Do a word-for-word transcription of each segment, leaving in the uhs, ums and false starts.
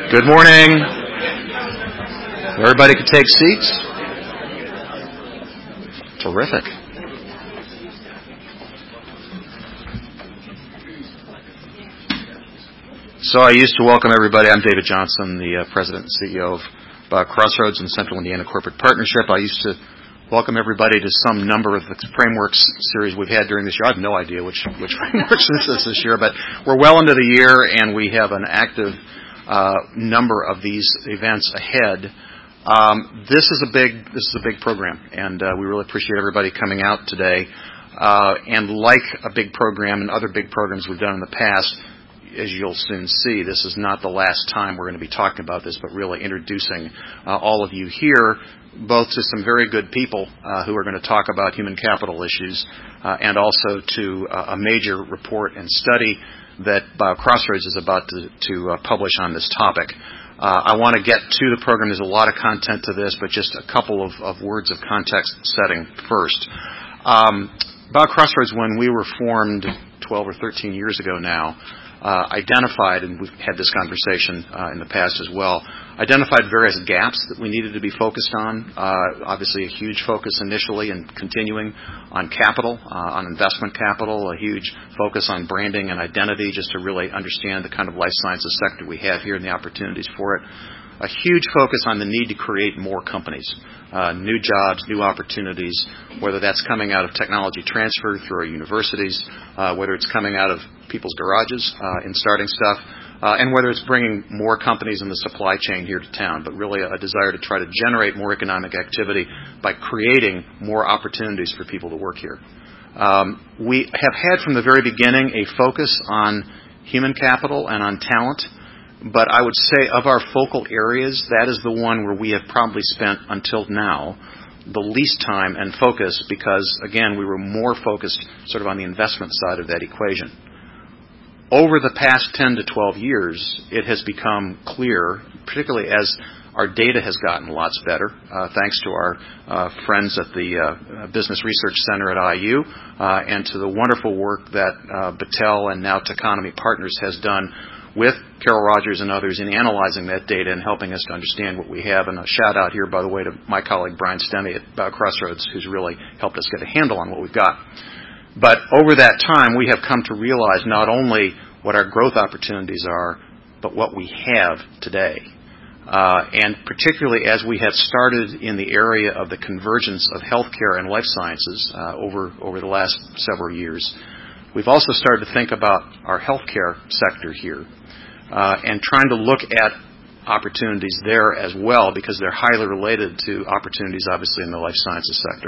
Good morning. Everybody could take seats. Terrific. So I used to welcome everybody. I'm David Johnson, the uh, President and C E O of uh, Crossroads and Central Indiana Corporate Partnership. I used to welcome everybody to some number of the frameworks series we've had during this year. I have no idea which, which frameworks this is this year, but we're well into the year, and we have an active uh, number of these events ahead. Um, this is a big this is a big program, and uh, we really appreciate everybody coming out today. Uh, and like a big program and other big programs we've done in the past, as you'll soon see, this is not the last time we're going to be talking about this, but really introducing uh, all of you here, both to some very good people uh, who are going to talk about human capital issues, uh, and also to uh, a major report and study that uh, Crossroads is about to, to uh, publish on this topic. Uh, I want to get to the program. There's a lot of content to this, but just a couple of, of words of context setting first. Um, about Crossroads, when we were formed twelve or thirteen years ago now, Uh, identified, and we've had this conversation uh, in the past as well, identified various gaps that we needed to be focused on. Uh, obviously, a huge focus initially and continuing on capital, uh, on investment capital, a huge focus on branding and identity, just to really understand the kind of life sciences sector we have here and the opportunities for it. A huge focus on the need to create more companies, uh, new jobs, new opportunities, whether that's coming out of technology transfer through our universities, uh, whether it's coming out of people's garages uh, and starting stuff, uh, and whether it's bringing more companies in the supply chain here to town, but really a, a desire to try to generate more economic activity by creating more opportunities for people to work here. Um, we have had from the very beginning a focus on human capital and on talent. But I would say of our focal areas, that is the one where we have probably spent until now the least time and focus because, again, we were more focused sort of on the investment side of that equation. Over the past ten to twelve years, it has become clear, particularly as our data has gotten lots better, uh, thanks to our uh, friends at the uh, Business Research Center at I U uh, and to the wonderful work that uh, Battelle and now Techonomy Partners has done with Carol Rogers and others in analyzing that data and helping us to understand what we have. And a shout out here, by the way, to my colleague Brian Stemme at uh, Crossroads, who's really helped us get a handle on what we've got. But over that time, we have come to realize not only what our growth opportunities are, but what we have today. Uh, and particularly as we have started in the area of the convergence of healthcare and life sciences uh, over, over the last several years, we've also started to think about our healthcare sector here. Uh, and trying to look at opportunities there as well because they're highly related to opportunities, obviously, in the life sciences sector.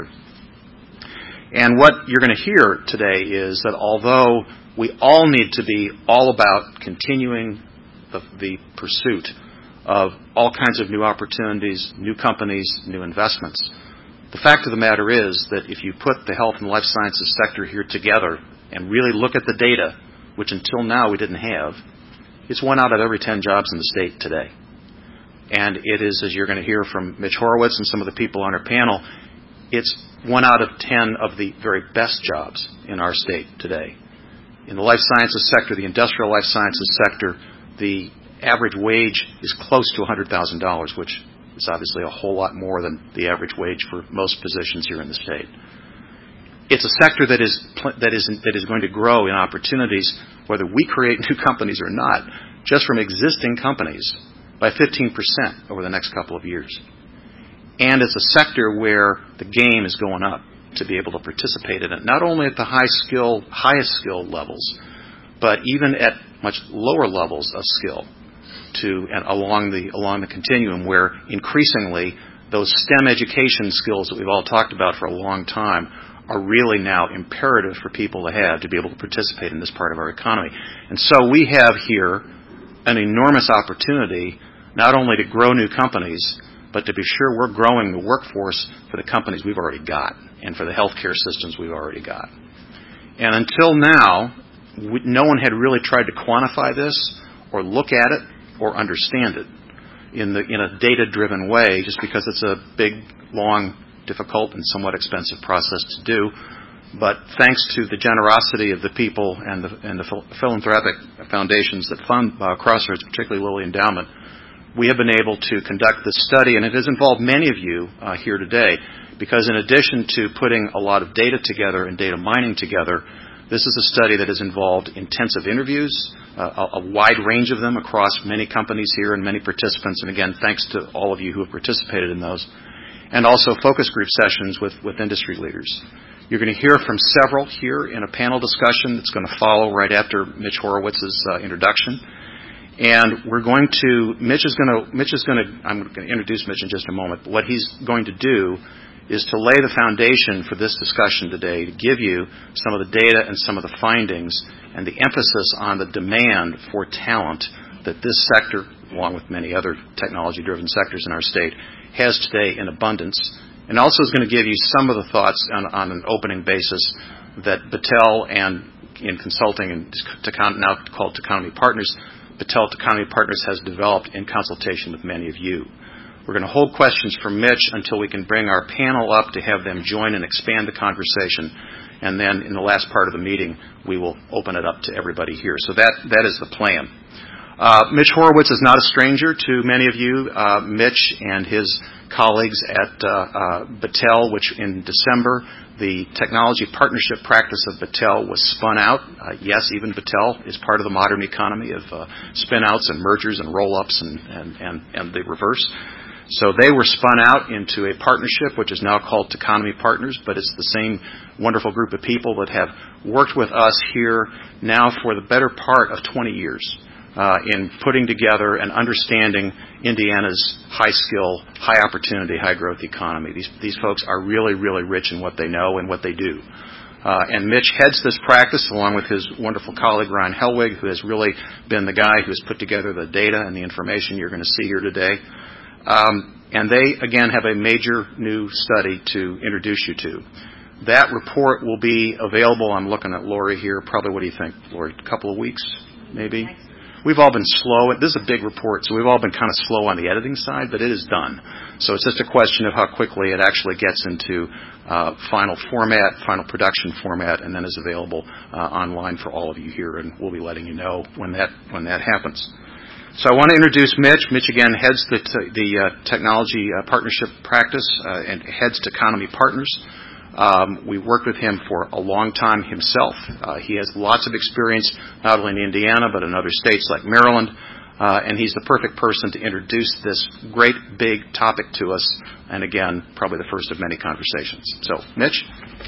And what you're going to hear today is that although we all need to be all about continuing the, the pursuit of all kinds of new opportunities, new companies, new investments, the fact of the matter is that if you put the health and life sciences sector here together and really look at the data, which until now we didn't have, it's one out of every ten jobs in the state today. And it is, as you're going to hear from Mitch Horowitz and some of the people on our panel, it's one out of ten of the very best jobs in our state today. In the life sciences sector, the industrial life sciences sector, the average wage is close to one hundred thousand dollars, which is obviously a whole lot more than the average wage for most positions here in the state. It's a sector that is that is that is going to grow in opportunities, whether we create new companies or not, just from existing companies by fifteen percent over the next couple of years. And it's a sector where the game is going up to be able to participate in it, not only at the high skill, highest skill levels, but even at much lower levels of skill, to and along the along the continuum, where increasingly those STEM education skills that we've all talked about for a long time are really now imperative for people to have to be able to participate in this part of our economy. And so we have here an enormous opportunity not only to grow new companies, but to be sure we're growing the workforce for the companies we've already got and for the healthcare systems we've already got. And until now, we, no one had really tried to quantify this or look at it or understand it in the in a data-driven way, just because it's a big, long, difficult and somewhat expensive process to do. But thanks to the generosity of the people and the, and the philanthropic foundations that fund uh, Crossroads, particularly Lilly Endowment, we have been able to conduct this study, and it has involved many of you uh, here today, because in addition to putting a lot of data together and data mining together, this is a study that has involved intensive interviews, uh, a, a wide range of them across many companies here and many participants, and again, thanks to all of you who have participated in those, and also focus group sessions with, with industry leaders. You're going to hear from several here in a panel discussion that's going to follow right after Mitch Horowitz's uh, introduction. And we're going to, Mitch is going to, Mitch is going to, I'm going to introduce Mitch in just a moment, but what he's going to do is to lay the foundation for this discussion today, to give you some of the data and some of the findings and the emphasis on the demand for talent that this sector, along with many other technology-driven sectors in our state, has today in abundance. And also is going to give you some of the thoughts on, on an opening basis that Battelle and in consulting and now called Techonomy Partners, Battelle Techonomy Partners has developed in consultation with many of you. We're going to hold questions from Mitch until we can bring our panel up to have them join and expand the conversation. And then in the last part of the meeting, we will open it up to everybody here. So that, that is the plan. Uh, Mitch Horowitz is not a stranger to many of you. Uh, Mitch and his colleagues at uh, uh, Battelle, which in December, the technology partnership practice of Battelle was spun out. Uh, yes, even Battelle is part of the modern economy of uh, spin-outs and mergers and roll-ups and, and, and, and the reverse. So they were spun out into a partnership, which is now called Techonomy Partners, but it's the same wonderful group of people that have worked with us here now for the better part of twenty years. Uh, in putting together and understanding Indiana's high-skill, high-opportunity, high-growth economy. These, these folks are really, really rich in what they know and what they do. Uh, and Mitch heads this practice along with his wonderful colleague, Ryan Helwig, who has really been the guy who has put together the data and the information you're going to see here today. Um, and they, again, have a major new study to introduce you to. That report will be available, I'm looking at Lori here, probably, what do you think, Lori, a couple of weeks, maybe? We've all been slow. This is a big report, so we've all been kind of slow on the editing side, but it is done. So it's just a question of how quickly it actually gets into uh, final format, final production format, and then is available uh, online for all of you here, and we'll be letting you know when that when that happens. So I want to introduce Mitch. Mitch, again, heads the, t- the uh, technology uh, partnership practice uh, and heads Techonomy Partners. Um, we worked with him for a long time himself. Uh, he has lots of experience, not only in Indiana, but in other states like Maryland. Uh, and he's the perfect person to introduce this great big topic to us. And again, probably the first of many conversations. So, Mitch?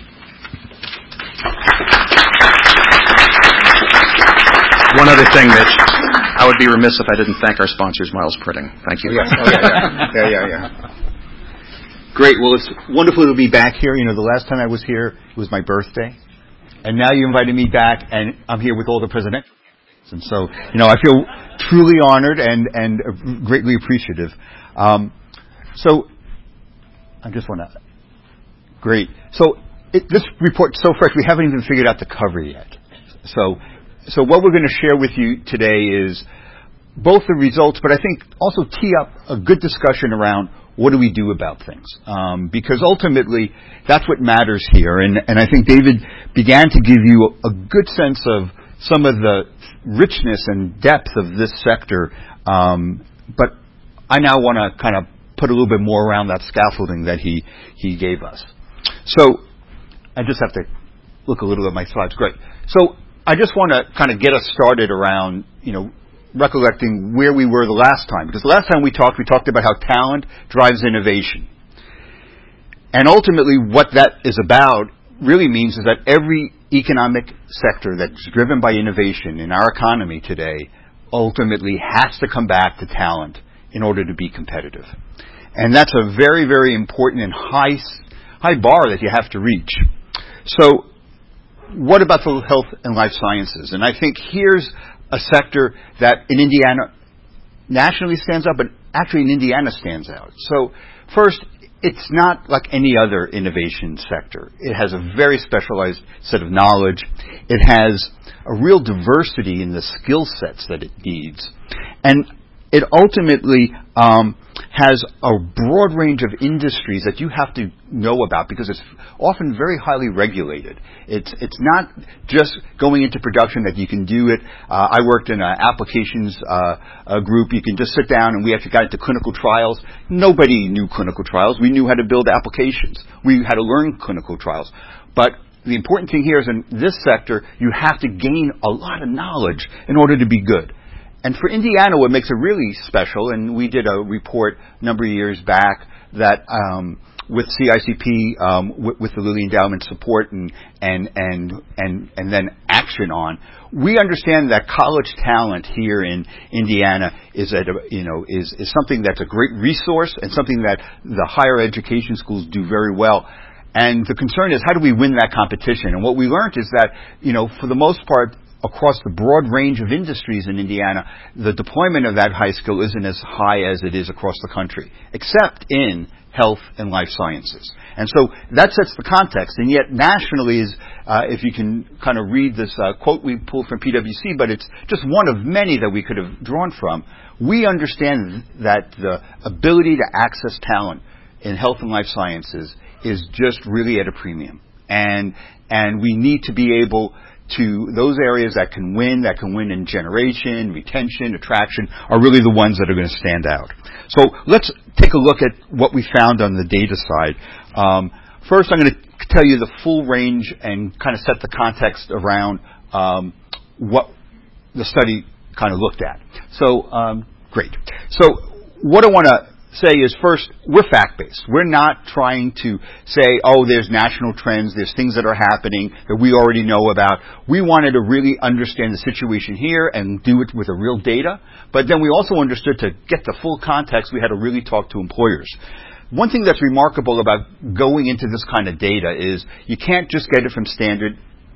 One other thing, Mitch. I would be remiss if I didn't thank our sponsors, Miles Printing. Thank you. Oh, yes. Oh, yeah, yeah. yeah, yeah, yeah. Great. Well, it's wonderful to be back here. You know, the last time I was here, it was my birthday. And now you invited me back, and I'm here with all the presidential. And so, you know, I feel truly honored and, and greatly appreciative. Um, so, I just want to... Great. So, it, this report's so fresh, we haven't even figured out the cover yet. So, so what we're going to share with you today is both the results, but I think also tee up a good discussion around what do we do about things? Um, because ultimately, that's what matters here. And, and I think David began to give you a, a good sense of some of the richness and depth of this sector. Um, but I now want to kind of put a little bit more around that scaffolding that he, he gave us. So I just have to look a little at my slides. Great. So I just want to kind of get us started around, you know, recollecting where we were the last time. Because the last time we talked, we talked about how talent drives innovation. And ultimately what that is about really means is that every economic sector that's driven by innovation in our economy today ultimately has to come back to talent in order to be competitive. And that's a very, very important and high, high bar that you have to reach. So what about the health and life sciences? And I think here's a sector that in Indiana nationally stands out, but actually in Indiana stands out. So first, it's not like any other innovation sector. It has a very specialized set of knowledge. It has a real diversity in the skill sets that it needs. And it ultimately um, has a broad range of industries that you have to know about because it's often very highly regulated. It's it's not just going into production that you can do it. Uh, I worked in an applications uh, a group. You can just sit down, and we actually got into clinical trials. Nobody knew clinical trials. We knew how to build applications. We had to learn clinical trials. But the important thing here is in this sector, you have to gain a lot of knowledge in order to be good. And for Indiana, what makes it really special, and we did a report a number of years back that um, with C I C P, um, with, with the Lilly Endowment support and and and and and then action on, we understand that college talent here in Indiana is at a, you know is is something that's a great resource and something that the higher education schools do very well. And the concern is, how do we win that competition? And what we learned is that, you know, for the most part, across the broad range of industries in Indiana, the deployment of that high skill isn't as high as it is across the country, except in health and life sciences. And so that sets the context. And yet nationally is, uh, if you can kind of read this uh, quote we pulled from P W C, but it's just one of many that we could have drawn from, we understand that the ability to access talent in health and life sciences is just really at a premium. And and we need to be able to, those areas that can win, that can win in generation, retention, attraction, are really the ones that are going to stand out. So let's take a look at what we found on the data side. Um, first, I'm going to tell you the full range and kind of set the context around um, what the study kind of looked at. So, um, great. So what I want to say is, first, we're fact-based. We're not trying to say, oh, there's national trends, there's things that are happening that we already know about. We wanted to really understand the situation here and do it with a real data. But then we also understood to get the full context, we had to really talk to employers. One thing that's remarkable about going into this kind of data is you can't just get it from standard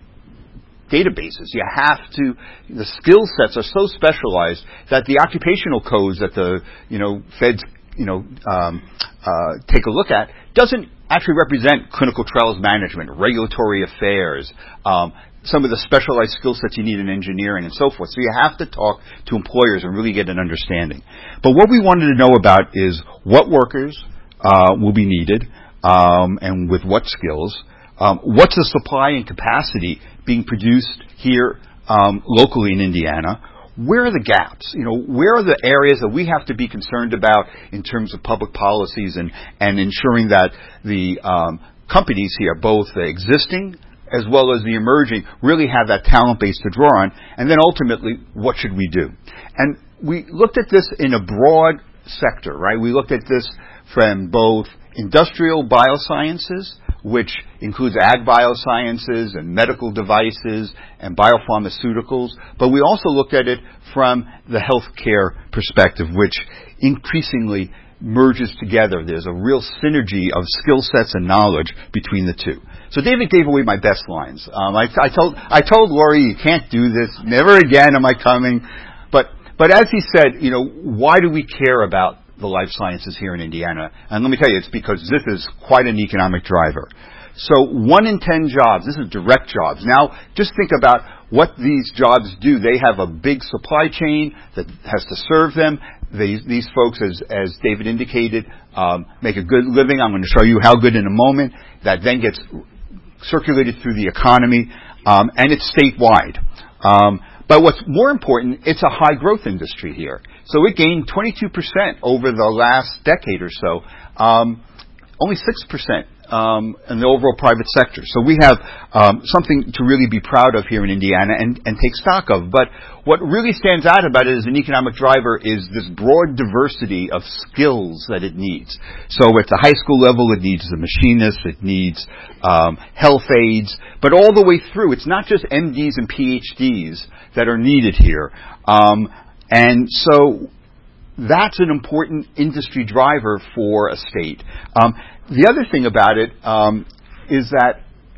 databases. You have to, the skill sets are so specialized that the occupational codes that the, you know, feds you know, um, uh, take a look at, doesn't actually represent clinical trials management, regulatory affairs, um, some of the specialized skill sets you need in engineering and so forth. So you have to talk to employers and really get an understanding. But what we wanted to know about is what workers uh, will be needed um, and with what skills. Um, what's the supply and capacity being produced here um, locally in Indiana? Where are the gaps? You know, where are the areas that we have to be concerned about in terms of public policies and, and ensuring that the um, companies here, both the existing as well as the emerging, really have that talent base to draw on? And then ultimately, what should we do? And we looked at this in a broad sector, right? We looked at this from both industrial biosciences, which includes ag biosciences and medical devices and biopharmaceuticals. But we also looked at it from the healthcare perspective, which increasingly merges together. There's a real synergy of skill sets and knowledge between the two. So David gave away my best lines. Um, I, I told I told Lori, you can't do this. Never again am I coming. But but as he said, you know, why do we care about the life sciences here in Indiana? And let me tell you, it's because this is quite an economic driver. So one in ten jobs, this is direct jobs. Now, just think about what these jobs do. They have a big supply chain that has to serve them. These, these folks, as, as David indicated, um, make a good living. I'm going to show you how good in a moment. That then gets circulated through the economy, um, and it's statewide. Um, But what's more important, it's a high growth industry here. So it gained twenty-two percent over the last decade or so, um, only six percent um, in the overall private sector. So we have um, something to really be proud of here in Indiana and, and take stock of. But what really stands out about it as an economic driver is this broad diversity of skills that it needs. So at the high school level, it needs the machinists, it needs um, health aides, but all the way through, it's not just M Ds and P H Ds that are needed here. Um, and so that's an important industry driver for a state. Um, the other thing about it um, is that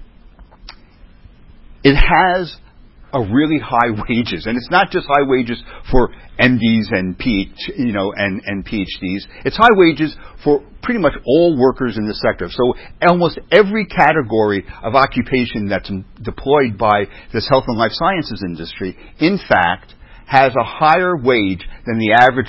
it has a really high wages, and it's not just high wages for M Ds and P H, you know, and, and P H Ds. It's high wages for pretty much all workers in the sector. So almost every category of occupation that's deployed by this health and life sciences industry, in fact, has a higher wage than the average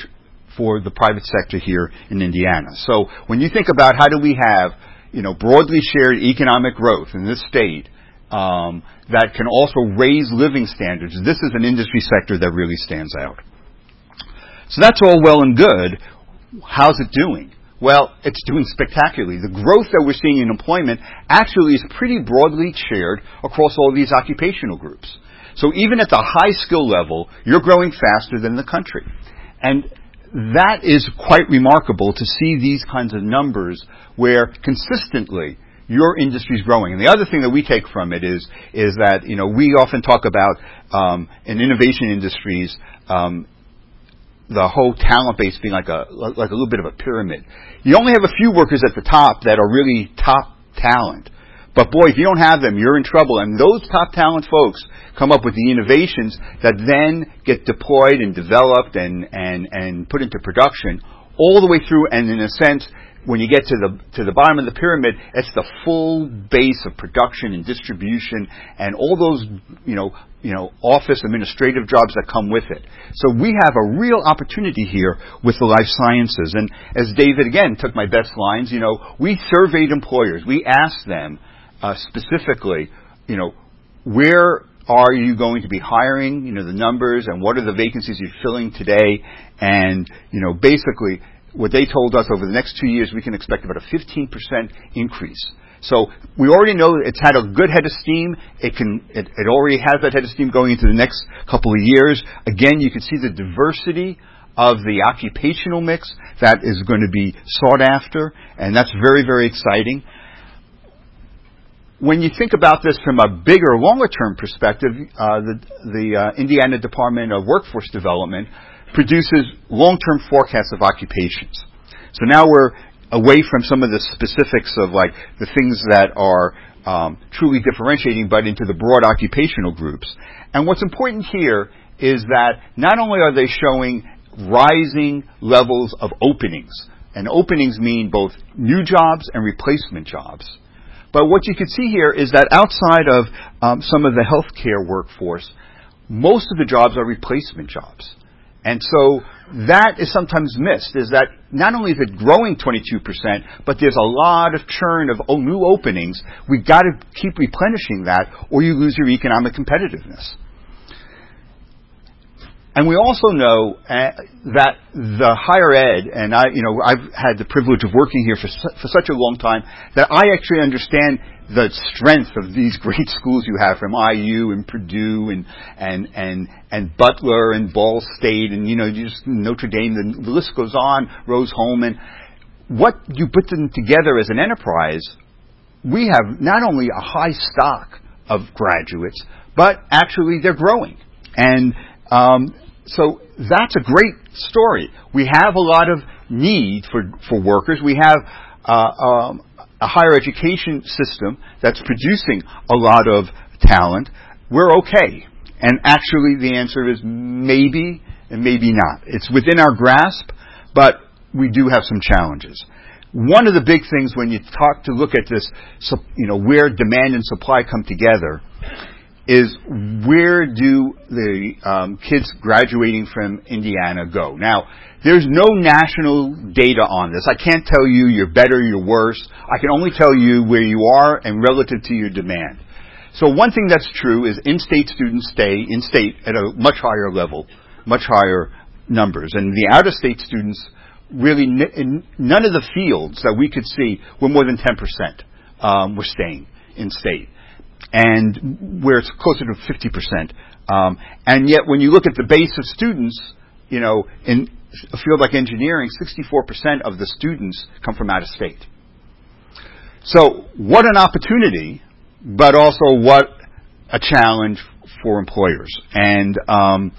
for the private sector here in Indiana. So when you think about how do we have, you know, broadly shared economic growth in this state um, that can also raise living standards, this is an industry sector that really stands out. So that's all well and good. How's it doing? Well, it's doing spectacularly. The growth that we're seeing in employment actually is pretty broadly shared across all these occupational groups. So even at the high skill level, you're growing faster than the country. And that is quite remarkable to see these kinds of numbers where consistently your industry is growing. And the other thing that we take from it is, is that, you know, we often talk about, um, in innovation industries, um, the whole talent base being like a like a little bit of a pyramid. You only have a few workers at the top that are really top talent. But boy, if you don't have them, you're in trouble. And those top talent folks come up with the innovations that then get deployed and developed and, and, and put into production all the way through. And in a sense, when you get to the to the bottom of the pyramid, it's the full base of production and distribution and all those, you know, you know, office administrative jobs that come with it. So we have a real opportunity here with the life sciences. And as David again took my best lines, you know, we surveyed employers. We asked them uh, specifically, you know, where are you going to be hiring? You know, the numbers and what are the vacancies you're filling today? And you know, basically, what they told us over the next two years, we can expect about a fifteen percent increase. So we already know it's had a good head of steam. It can, it, it already has that head of steam going into the next couple of years. Again, you can see the diversity of the occupational mix that is going to be sought after, and that's very, very exciting. When you think about this from a bigger, longer-term perspective, uh, the, the uh, Indiana Department of Workforce Development produces long-term forecasts of occupations. So now we're away from some of the specifics of like the things that are um, truly differentiating, but into the broad occupational groups. And what's important here is that not only are they showing rising levels of openings, and openings mean both new jobs and replacement jobs, but what you can see here is that outside of um, some of the healthcare workforce, most of the jobs are replacement jobs. And so that is sometimes missed, is that not only is it growing twenty-two percent, but there's a lot of churn of oh, new openings. We've got to keep replenishing that, or you lose your economic competitiveness. And we also know uh, that the higher ed, and I, you know, I've had the privilege of working here for su- for such a long time that I actually understand the strength of these great schools you have from I U and Purdue and and and and Butler and Ball State and you know just Notre Dame. The, the list goes on. Rose-Hulman. What you put them together as an enterprise, we have not only a high stock of graduates, but actually they're growing and. Um, So that's a great story. We have a lot of need for, for workers. We have uh, um, a higher education system that's producing a lot of talent. We're okay. And actually the answer is maybe and maybe not. It's within our grasp, but we do have some challenges. One of the big things when you talk to look at this, you know, where demand and supply come together, is where do the um, kids graduating from Indiana go? Now, there's no national data on this. I can't tell you you're better, you're worse. I can only tell you where you are and relative to your demand. So one thing that's true is in-state students stay in-state at a much higher level, much higher numbers. And the out-of-state students, really, in none of the fields that we could see were more than ten percent um, were staying in-state. And where it's closer to fifty percent. Um, and yet when you look at the base of students, you know, in a field like engineering, sixty-four percent of the students come from out of state. So what an opportunity, but also what a challenge for employers. And um,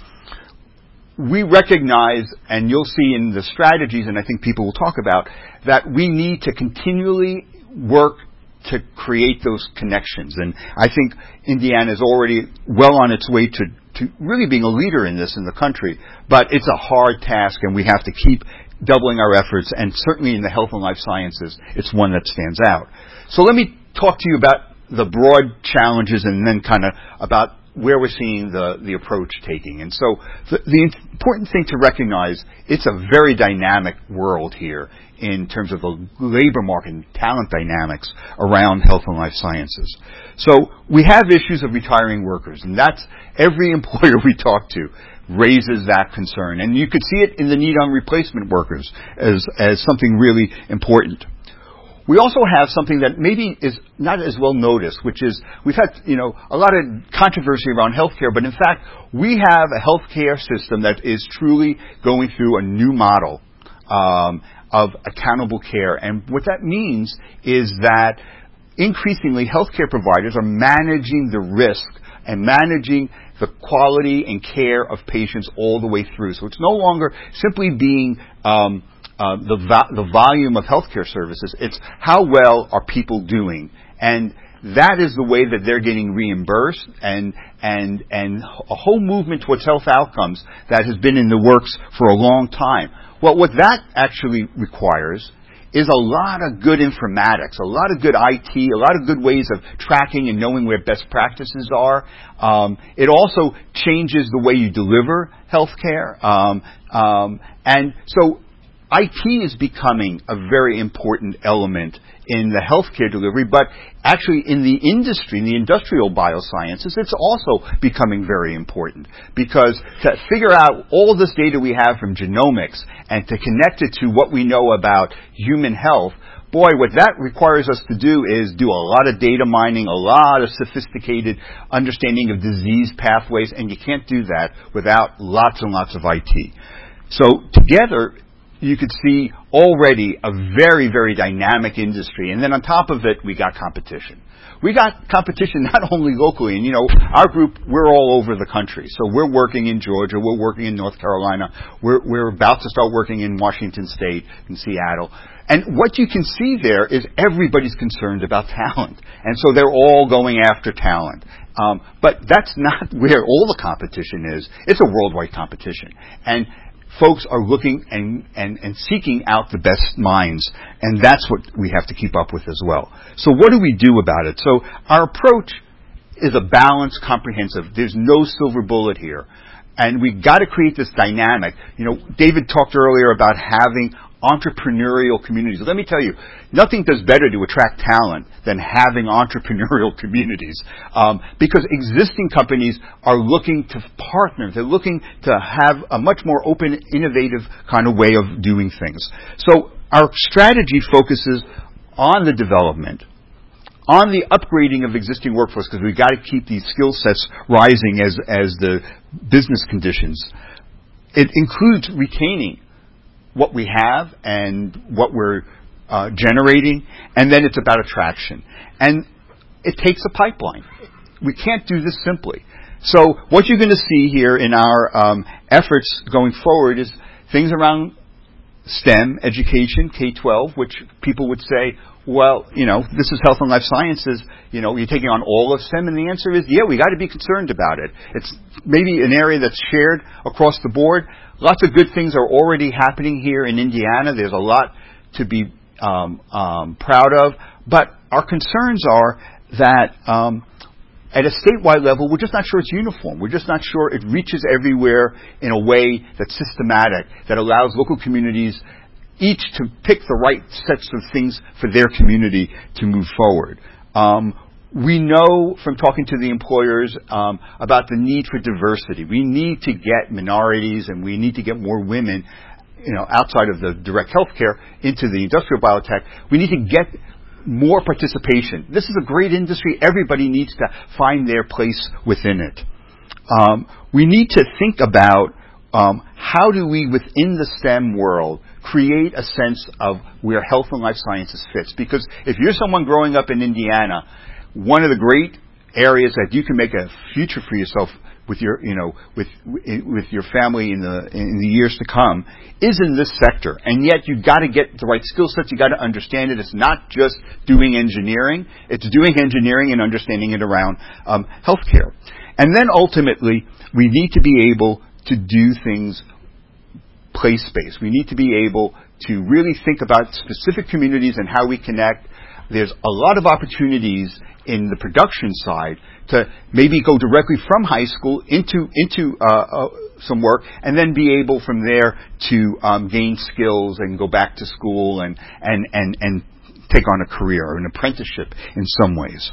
we recognize, and you'll see in the strategies, and I think people will talk about, that we need to continually work to create those connections. And I think Indiana is already well on its way to, to really being a leader in this in the country. But it's a hard task, and we have to keep doubling our efforts. And certainly in the health and life sciences, it's one that stands out. So let me talk to you about the broad challenges and then kind of about where we're seeing the, the approach taking. And so the, the important thing to recognize, it's a very dynamic world here in terms of the labor market and talent dynamics around health and life sciences. So we have issues of retiring workers, and that's every employer we talk to raises that concern. And you could see it in the need on replacement workers as, as something really important. We also have something that maybe is not as well noticed, which is we've had, you know, a lot of controversy around healthcare, but in fact, we have a healthcare system that is truly going through a new model um, of accountable care. And what that means is that increasingly healthcare providers are managing the risk and managing the quality and care of patients all the way through. So it's no longer simply being um, Uh, the vo- the volume of healthcare services. It's how well are people doing, and that is the way that they're getting reimbursed, and and and a whole movement towards health outcomes that has been in the works for a long time. Well, what that actually requires is a lot of good informatics, a lot of good I T, a lot of good ways of tracking and knowing where best practices are. Um, it also changes the way you deliver healthcare, um, um, and so I T is becoming a very important element in the healthcare delivery, but actually in the industry, in the industrial biosciences, it's also becoming very important, because to figure out all this data we have from genomics and to connect it to what we know about human health, boy, what that requires us to do is do a lot of data mining, a lot of sophisticated understanding of disease pathways, and you can't do that without lots and lots of I T. So together, you could see already a very, very dynamic industry. And then on top of it, we got competition. We got competition not only locally, and you know, our group, we're all over the country. So we're working in Georgia, we're working in North Carolina, we're, we're about to start working in Washington State, in Seattle. And what you can see there is everybody's concerned about talent. And so they're all going after talent. Um, but that's not where all the competition is. It's a worldwide competition. And folks are looking and, and, and seeking out the best minds, and that's what we have to keep up with as well. So what do we do about it? So our approach is a balanced, comprehensive. There's no silver bullet here. And we've got to create this dynamic. You know, David talked earlier about having entrepreneurial communities. Let me tell you, nothing does better to attract talent than having entrepreneurial communities, um, because existing companies are looking to partner. They're looking to have a much more open, innovative kind of way of doing things. So our strategy focuses on the development, on the upgrading of existing workforce, because we've got to keep these skill sets rising as, as the business conditions. It includes retaining what we have and what we're uh, generating, and then it's about attraction. And it takes a pipeline. We can't do this simply. So what you're going to see here in our um, efforts going forward is things around STEM education, K twelve, which people would say, well, you know, this is health and life sciences, you know, you're taking on all of STEM, and the answer is, yeah, we got to be concerned about it. It's maybe an area that's shared across the board. Lots of good things are already happening here in Indiana. There's a lot to be um, um, proud of. But our concerns are that um, at a statewide level, we're just not sure it's uniform. We're just not sure it reaches everywhere in a way that's systematic, that allows local communities each to pick the right sets of things for their community to move forward. Um, We know from talking to the employers um, about the need for diversity. We need to get minorities, and we need to get more women, you know, outside of the direct healthcare into the industrial biotech. We need to get more participation. This is a great industry. Everybody needs to find their place within it. Um, we need to think about um, how do we, within the STEM world, create a sense of where health and life sciences fits. Because if you're someone growing up in Indiana, one of the great areas that you can make a future for yourself with your, you know, with with your family in the in the years to come is in this sector. And yet you've got to get the right skill sets. You've got to understand it. It's not just doing engineering. It's doing engineering and understanding it around um, healthcare. And then ultimately, we need to be able to do things place-based. We need to be able to really think about specific communities and how we connect. There's a lot of opportunities in the production side to maybe go directly from high school into into uh, uh, some work, and then be able from there to um, gain skills and go back to school and and and and take on a career or an apprenticeship in some ways.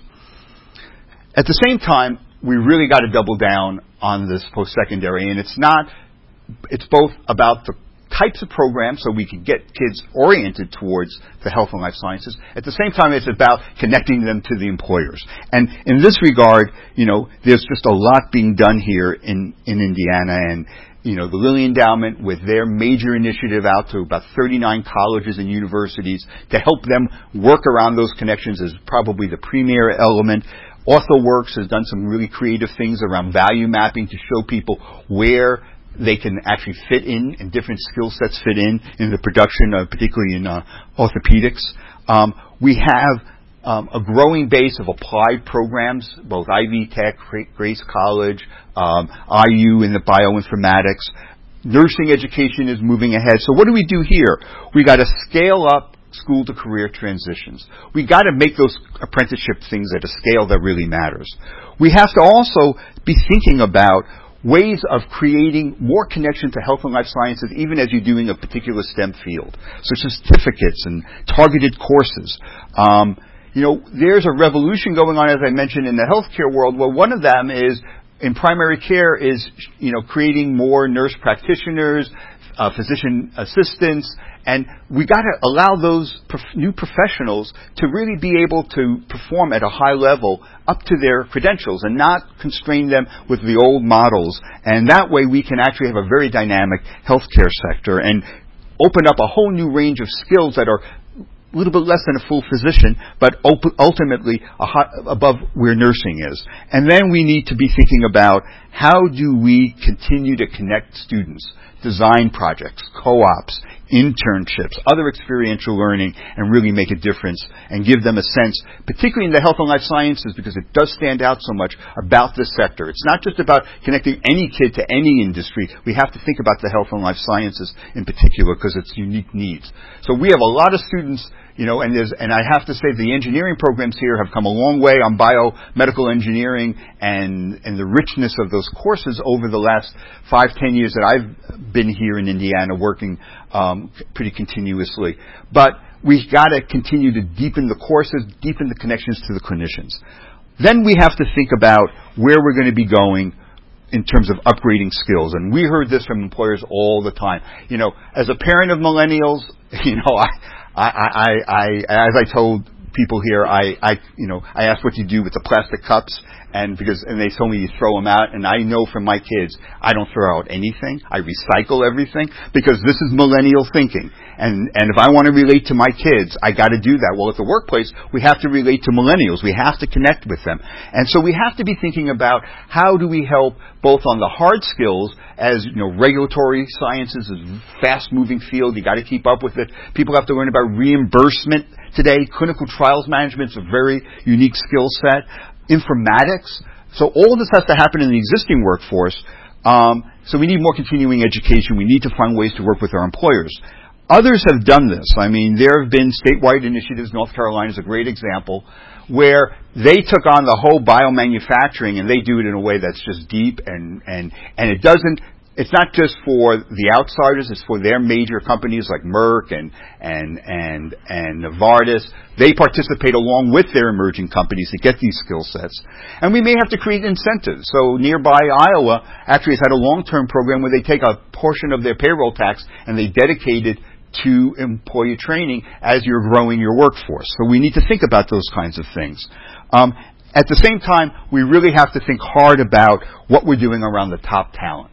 At the same time, we really got to double down on this post-secondary, and it's not. It's both about the types of programs so we can get kids oriented towards the health and life sciences. At the same time, it's about connecting them to the employers. And in this regard, you know, there's just a lot being done here in, in Indiana. And, you know, the Lilly Endowment with their major initiative out to about thirty-nine colleges and universities to help them work around those connections is probably the premier element. AuthorWorks has done some really creative things around value mapping to show people where they can actually fit in, and different skill sets fit in, in the production, uh, particularly in uh, orthopedics. Um, we have um, a growing base of applied programs, both Ivy Tech, Grace College, um, I U in the bioinformatics. Nursing education is moving ahead. So what do we do here? We got to scale up school to career transitions. We got to make those apprenticeship things at a scale that really matters. We have to also be thinking about ways of creating more connection to health and life sciences, even as you're doing a particular STEM field, such as certificates and targeted courses. Um, you know, there's a revolution going on, as I mentioned, in the healthcare world. Well, one of them is in primary care is, you know, creating more nurse practitioners, uh, physician assistants, and we got to allow those prof- new professionals to really be able to perform at a high level up to their credentials and not constrain them with the old models. And that way we can actually have a very dynamic healthcare sector and open up a whole new range of skills that are a little bit less than a full physician, but op- ultimately a hot, above where nursing is. And then we need to be thinking about how do we continue to connect students, design projects, co-ops, internships, other experiential learning, and really make a difference and give them a sense, particularly in the health and life sciences, because it does stand out so much about this sector. It's not just about connecting any kid to any industry. We have to think about the health and life sciences in particular because it's unique needs. So we have a lot of students, you know, and there's, and I have to say the engineering programs here have come a long way on biomedical engineering and, and the richness of those courses over the last five, ten years that I've been here in Indiana working um, pretty continuously. But we've got to continue to deepen the courses, deepen the connections to the clinicians. Then we have to think about where we're going to be going in terms of upgrading skills. And we heard this from employers all the time. You know, as a parent of millennials, you know, I, I, I, I, as I told people here, I, I, you know, I asked what you do with the plastic cups, and because, and they told me you throw them out, and I know from my kids, I don't throw out anything. I recycle everything, because this is millennial thinking. And, and if I want to relate to my kids, I gotta do that. Well, at the workplace, we have to relate to millennials. We have to connect with them. And so we have to be thinking about how do we help both on the hard skills, as, you know, regulatory sciences is a fast-moving field. You gotta keep up with it. People have to learn about reimbursement today. Clinical trials management is a very unique skill set. Informatics. So all of this has to happen in the existing workforce. Um, so we need more continuing education. We need to find ways to work with our employers. Others have done this. I mean, there have been statewide initiatives. North Carolina is a great example, where they took on the whole biomanufacturing, and they do it in a way that's just deep, and, and, and it doesn't, it's not just for the outsiders, it's for their major companies like Merck and, and, and, and Novartis. They participate along with their emerging companies to get these skill sets. And we may have to create incentives. So nearby Iowa actually has had a long-term program where they take a portion of their payroll tax and they dedicate it to employee training as you're growing your workforce. So we need to think about those kinds of things. Um, at the same time, we really have to think hard about what we're doing around the top talent.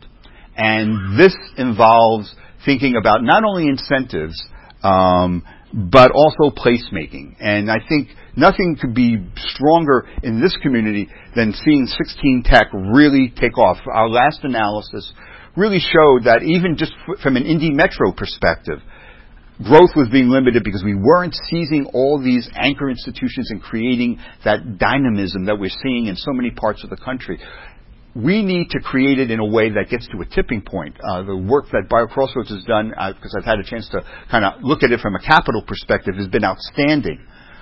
And this involves thinking about not only incentives, um, but also placemaking. And I think nothing could be stronger in this community than seeing sixteen Tech really take off. Our last analysis really showed that even just from an Indy Metro perspective, growth was being limited because we weren't seizing all these anchor institutions and creating that dynamism that we're seeing in so many parts of the country. We need to create it in a way that gets to a tipping point. Uh, the work that BioCrossroads has done, uh, because I've had a chance to kind of look at it from a capital perspective, has been outstanding.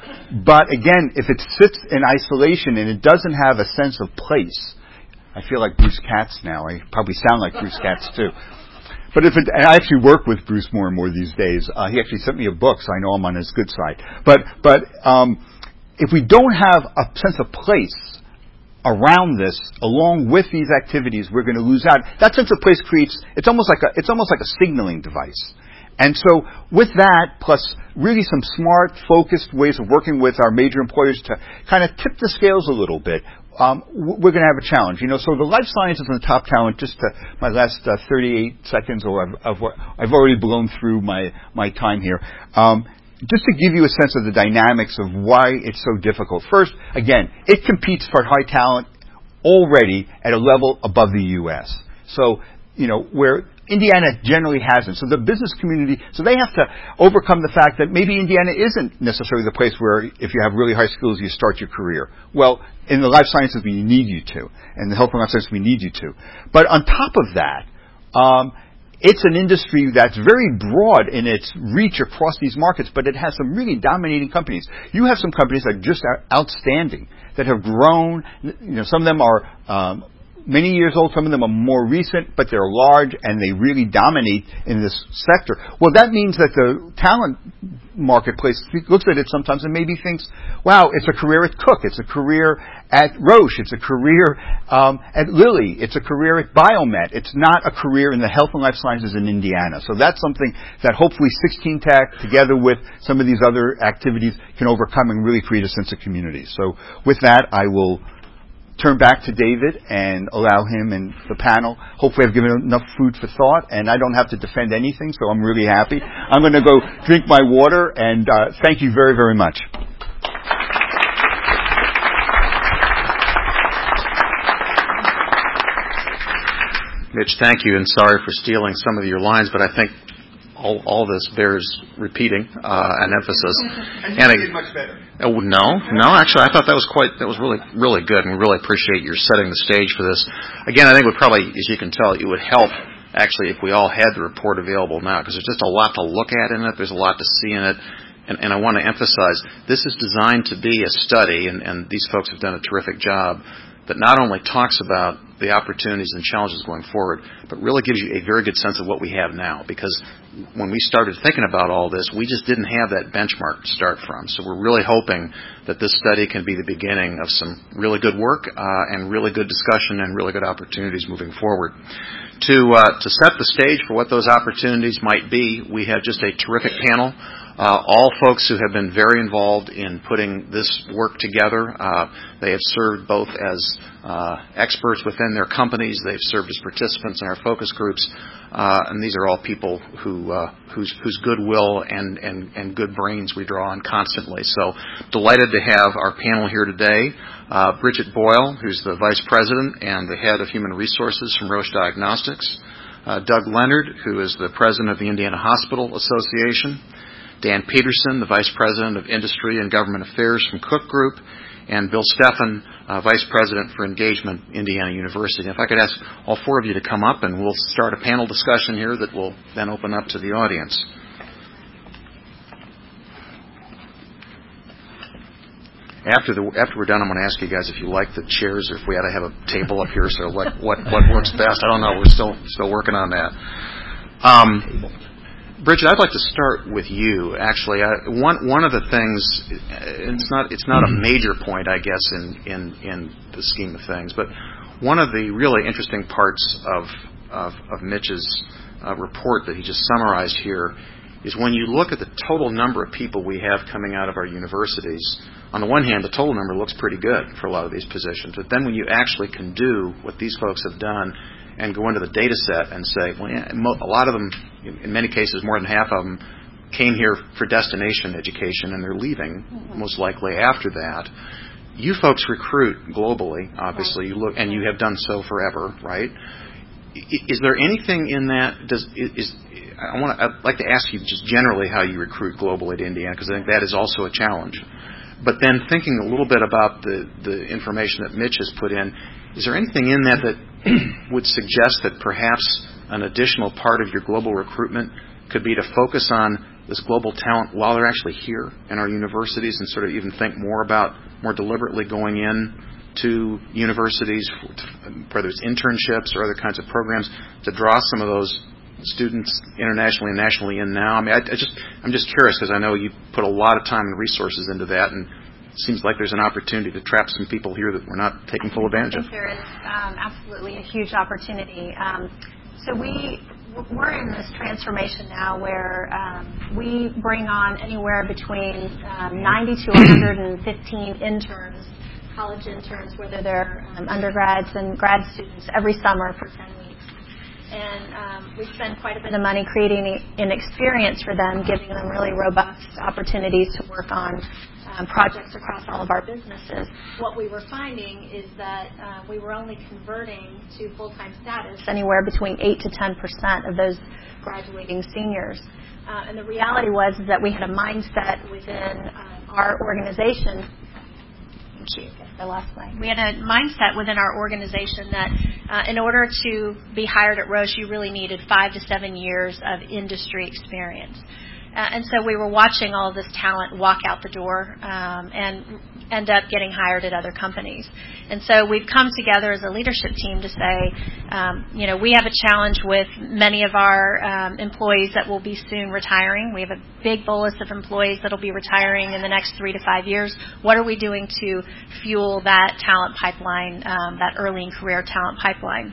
But again, if it sits in isolation and it doesn't have a sense of place, I feel like Bruce Katz now. I probably sound like Bruce Katz too. But if it, and I actually work with Bruce more and more these days. Uh, he actually sent me a book, so I know I'm on his good side. But but um, if we don't have a sense of place around this, along with these activities, we're going to lose out. That sense of place creates. It's almost like a. It's almost like a signaling device. And so with that, plus really some smart, focused ways of working with our major employers to kind of tip the scales a little bit, um, we're going to have a challenge. You know, so the life sciences and the top talent, just to my last uh, thirty-eight seconds, or I've, I've, I've already blown through my, my time here. Um, just to give you a sense of the dynamics of why it's so difficult. First, again, it competes for high talent already at a level above the U S. So, you know, where Indiana generally hasn't. So the business community, so they have to overcome the fact that maybe Indiana isn't necessarily the place where if you have really high skills, you start your career. Well, in the life sciences, we need you to. And the health and life sciences, we need you to. But on top of that, um, it's an industry that's very broad in its reach across these markets, but it has some really dominating companies. You have some companies that are just outstanding, that have grown. You know, some of them are um, many years old, some of them are more recent, but they're large and they really dominate in this sector. Well, that means that the talent marketplace looks at it sometimes and maybe thinks, wow, it's a career at Cook, it's a career at Roche, it's a career um, at Lilly, it's a career at Biomet. It's not a career in the health and life sciences in Indiana. So that's something that hopefully sixteen Tech, together with some of these other activities, can overcome and really create a sense of community. So with that, I will turn back to David and allow him and the panel. Hopefully I've given enough food for thought, and I don't have to defend anything, so I'm really happy. I'm going to go drink my water, and uh, thank you very, very much. Mitch, thank you, and sorry for stealing some of your lines, but I think all, all this bears repeating uh, an emphasis. And you and did much better. Oh, no, no. Actually, I thought that was quite, that was really, really good, and we really appreciate your setting the stage for this. Again, I think it would probably, as you can tell, it would help actually if we all had the report available now, because there's just a lot to look at in it. There's a lot to see in it. And, and I want to emphasize, this is designed to be a study, and, and these folks have done a terrific job, that not only talks about the opportunities and challenges going forward, but really gives you a very good sense of what we have now. Because when we started thinking about all this, we just didn't have that benchmark to start from. So we're really hoping that this study can be the beginning of some really good work uh, and really good discussion and really good opportunities moving forward. To uh, to set the stage for what those opportunities might be, we have just a terrific panel. Uh, all folks who have been very involved in putting this work together. Uh, they have served both as uh, experts within their companies. They've served as participants in our focus groups. Uh, and these are all people who uh, whose, whose goodwill and, and, and good brains we draw on constantly. So delighted to have our panel here today. Uh, Bridget Boyle, who's the Vice President and the Head of Human Resources from Roche Diagnostics. Uh, Doug Leonard, who is the President of the Indiana Hospital Association. Dan Peterson, the Vice President of Industry and Government Affairs from Cook Group, and Bill Steffen, uh, Vice President for Engagement, Indiana University. If I could ask all four of you to come up, and we'll start a panel discussion here that will then open up to the audience. After the after we're done, I'm going to ask you guys if you like the chairs or if we ought to have a table up here. So what what what works best? I don't know. We're still still working on that. Um, Bridget, I'd like to start with you. Actually, I, one one of the things, it's not it's not a major point, I guess, in, in, in the scheme of things, but one of the really interesting parts of of, of Mitch's uh, report that he just summarized here is when you look at the total number of people we have coming out of our universities. On the one hand, the total number looks pretty good for a lot of these positions, but then when you actually can do what these folks have done and go into the data set and say, well, yeah, a lot of them, in many cases, more than half of them, came here for destination education, and they're leaving most likely after that. You folks recruit globally, obviously, you look, and you have done so forever, right? Is there anything in that? Does is I want to, I'd like to ask you just generally how you recruit globally at Indiana, because I think that is also a challenge. But then thinking a little bit about the, the information that Mitch has put in, is there anything in that that would suggest that perhaps an additional part of your global recruitment could be to focus on this global talent while they're actually here in our universities, and sort of even think more about, more deliberately going in to universities, whether it's internships or other kinds of programs, to draw some of those students internationally and nationally in now? I mean, I, I just, I'm just curious because I know you put a lot of time and resources into that, and it seems like there's an opportunity to trap some people here that we're not taking full advantage of. I think there is um, absolutely a huge opportunity. Um, so we, we're in this transformation now where um, we bring on anywhere between um, ninety to one hundred fifteen interns, college interns, whether they're um, undergrads and grad students, every summer for ten weeks. And um, we spend quite a bit of money creating an experience for them, giving them really robust opportunities to work on um, projects across all of our businesses. What we were finding is that uh, we were only converting to full-time status anywhere between eight to ten percent of those graduating seniors. Uh, and the reality was is that we had a mindset within uh, our organization. I lost my. We had a mindset within our organization that uh, in order to be hired at Roche, you really needed five to seven years of industry experience. Uh, and so we were watching all of this talent walk out the door um, and end up getting hired at other companies. And so we've come together as a leadership team to say, um, you know, we have a challenge with many of our um, employees that will be soon retiring. We have a big bolus of employees that will be retiring in the next three to five years. What are we doing to fuel that talent pipeline, um, that early in career talent pipeline?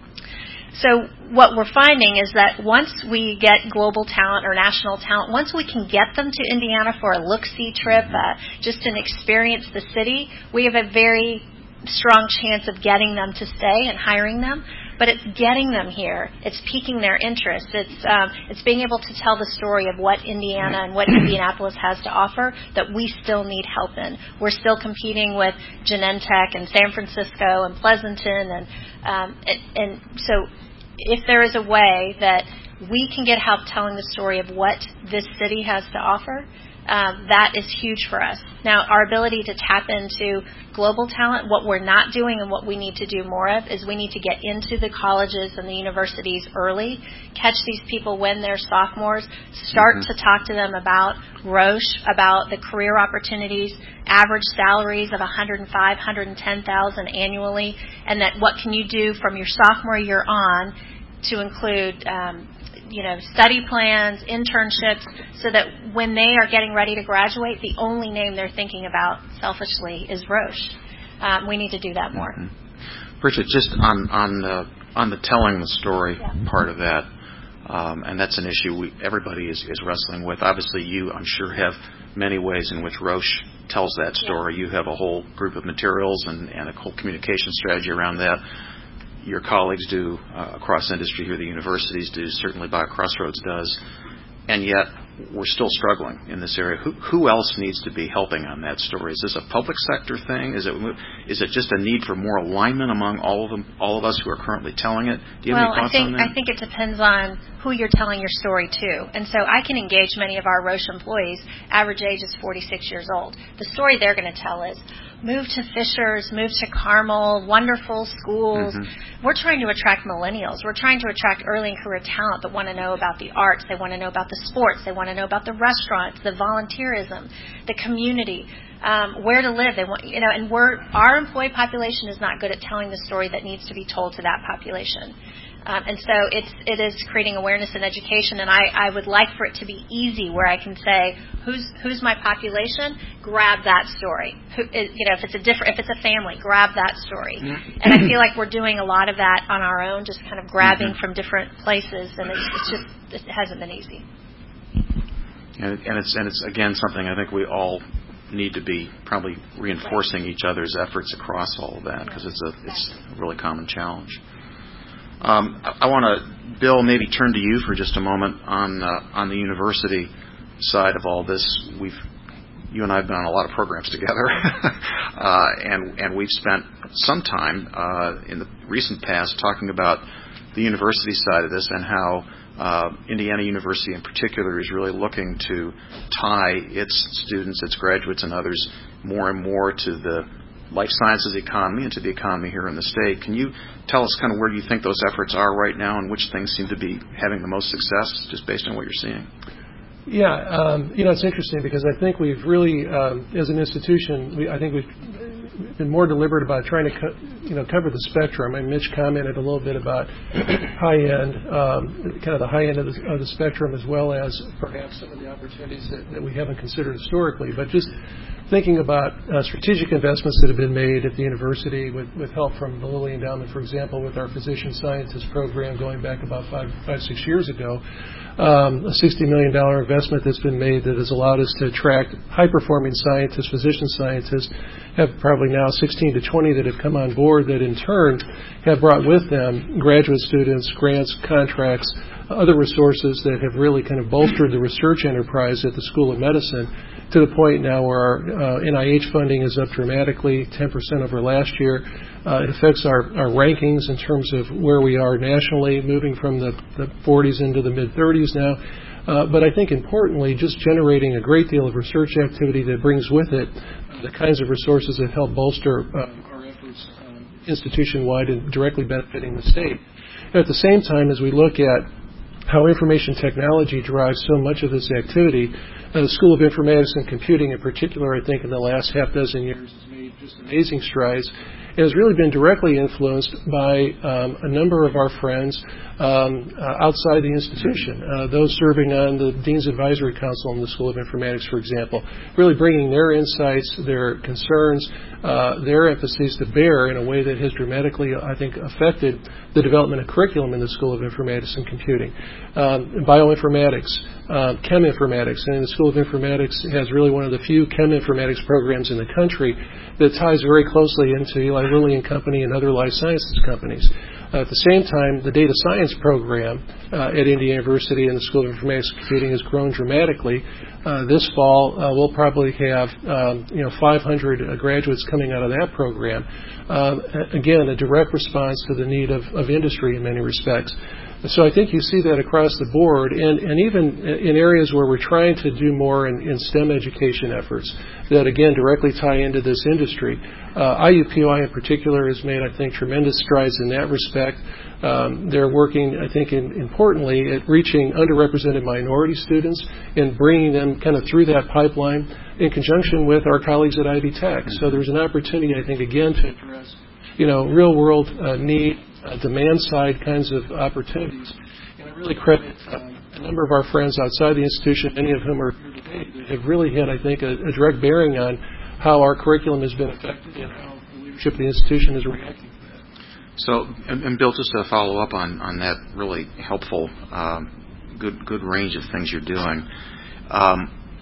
So what we're finding is that once we get global talent or national talent, once we can get them to Indiana for a look-see trip, uh, just an experience the city, we have a very strong chance of getting them to stay and hiring them. But it's getting them here. It's piquing their interest. It's um, it's being able to tell the story of what Indiana and what Indianapolis has to offer that we still need help in. We're still competing with Genentech and San Francisco and Pleasanton, and um, and, and so if there is a way that we can get help telling the story of what this city has to offer, Um, that is huge for us. Now, our ability to tap into global talent, what we're not doing and what we need to do more of is we need to get into the colleges and the universities early, catch these people when they're sophomores, start mm-hmm. to talk to them about Roche, about the career opportunities, average salaries of one hundred five thousand dollars, one hundred ten thousand dollars annually, and that what can you do from your sophomore year on to include um, you know, study plans, internships, so that when they are getting ready to graduate, the only name they're thinking about, selfishly, is Roche. Um, we need to do that more. Mm-hmm. Bridget, just on on the on the telling the story yeah. part of that, um, and that's an issue we, everybody is, is wrestling with. Obviously, you, I'm sure, have many ways in which Roche tells that story. Yeah. You have a whole group of materials and, and a whole communication strategy around that. Your colleagues do uh, across industry here, the universities do, certainly BioCrossroads does, and yet we're still struggling in this area. Who, who else needs to be helping on that story? Is this a public sector thing? Is it is it just a need for more alignment among all of them, all of us who are currently telling it? Do you have well, any thoughts I think, on that? I think it depends on who you're telling your story to. And so I can engage many of our Roche employees. Average age is forty-six years old. The story they're going to tell is, move to Fishers, move to Carmel, wonderful schools. Mm-hmm. We're trying to attract millennials. We're trying to attract early in career talent that want to know about the arts. They want to know about the sports. They want to know about the restaurants, the volunteerism, the community, um, where to live. They want, you know, and we're our employee population is not good at telling the story that needs to be told to that population. Um, and so it's it is creating awareness and education, and I, I would like for it to be easy, where I can say, who's who's my population? Grab that story. Who, you know, if it's a different, if it's a family, grab that story. Mm-hmm. And I feel like we're doing a lot of that on our own, just kind of grabbing mm-hmm. from different places, and it's, it's just it hasn't been easy. And, and it's and it's again something I think we all need to be probably reinforcing right. each other's efforts across all of that, because yeah. it's a it's a really common challenge. Um, I, I want to, Bill, maybe turn to you for just a moment on uh, on the university side of all this. We've, you and I have been on a lot of programs together, uh, and and we've spent some time uh, in the recent past talking about the university side of this and how uh, Indiana University in particular is really looking to tie its students, its graduates, and others more and more to the life sciences economy and to the economy here in the state. Can you tell us kind of where you think those efforts are right now and which things seem to be having the most success, just based on what you're seeing? Yeah, um, you know, it's interesting because I think we've really, um, as an institution, we, I think we've been more deliberate about trying to, co- you know, cover the spectrum. And Mitch commented a little bit about high end, um, kind of the high end of the, of the spectrum, as well as perhaps some of the opportunities that, that we haven't considered historically. But just thinking about uh, strategic investments that have been made at the university with, with help from the Lilly Endowment, for example, with our physician scientist program going back about five, five, six years ago. Um, a sixty million dollars investment that's been made that has allowed us to attract high-performing scientists, physician scientists, have probably now sixteen to twenty that have come on board that in turn have brought with them graduate students, grants, contracts, other resources that have really kind of bolstered the research enterprise at the School of Medicine to the point now where our uh, N I H funding is up dramatically, ten percent over last year. Uh, it affects our, our rankings in terms of where we are nationally, moving from the, the forties into the mid-thirties now. Uh, but I think importantly, just generating a great deal of research activity that brings with it the kinds of resources that help bolster uh, our efforts um, institution-wide and directly benefiting the state. At the same time, as we look at how information technology drives so much of this activity, uh, the School of Informatics and Computing in particular, I think in the last half dozen years has made just amazing strides. It has really been directly influenced by um, a number of our friends um, uh, outside the institution, uh, those serving on the Dean's Advisory Council in the School of Informatics, for example, really bringing their insights, their concerns, uh, their emphases to bear in a way that has dramatically, I think, affected the development of curriculum in the School of Informatics and Computing. Um, bioinformatics, uh, chem informatics, and the School of Informatics has really one of the few chem informatics programs in the country that ties very closely into Eli Lilly and Company and other life sciences companies. Uh, at the same time, the data science program uh, at Indiana University and the School of Informatics and Computing has grown dramatically. Uh, this fall, uh, we'll probably have um, you know five hundred uh, graduates coming out of that program. Uh, again, a direct response to the need of, of industry in many respects. So I think you see that across the board, and, and even in areas where we're trying to do more in, in STEM education efforts that, again, directly tie into this industry. Uh, I U P U I in particular has made, I think, tremendous strides in that respect. Um, they're working, I think, in, importantly, at reaching underrepresented minority students and bringing them kind of through that pipeline in conjunction with our colleagues at Ivy Tech. So there's an opportunity, I think, again, to address, you know, real-world uh, need, Uh, demand-side kinds of opportunities. And I really credit um, a number of our friends outside the institution, many of whom are here today, that have really had, I think, a, a direct bearing on how our curriculum has been affected and how the leadership of the institution is reacting to that. So, and, and Bill, just to follow up on, on that really helpful, um, good good range of things you're doing. Um,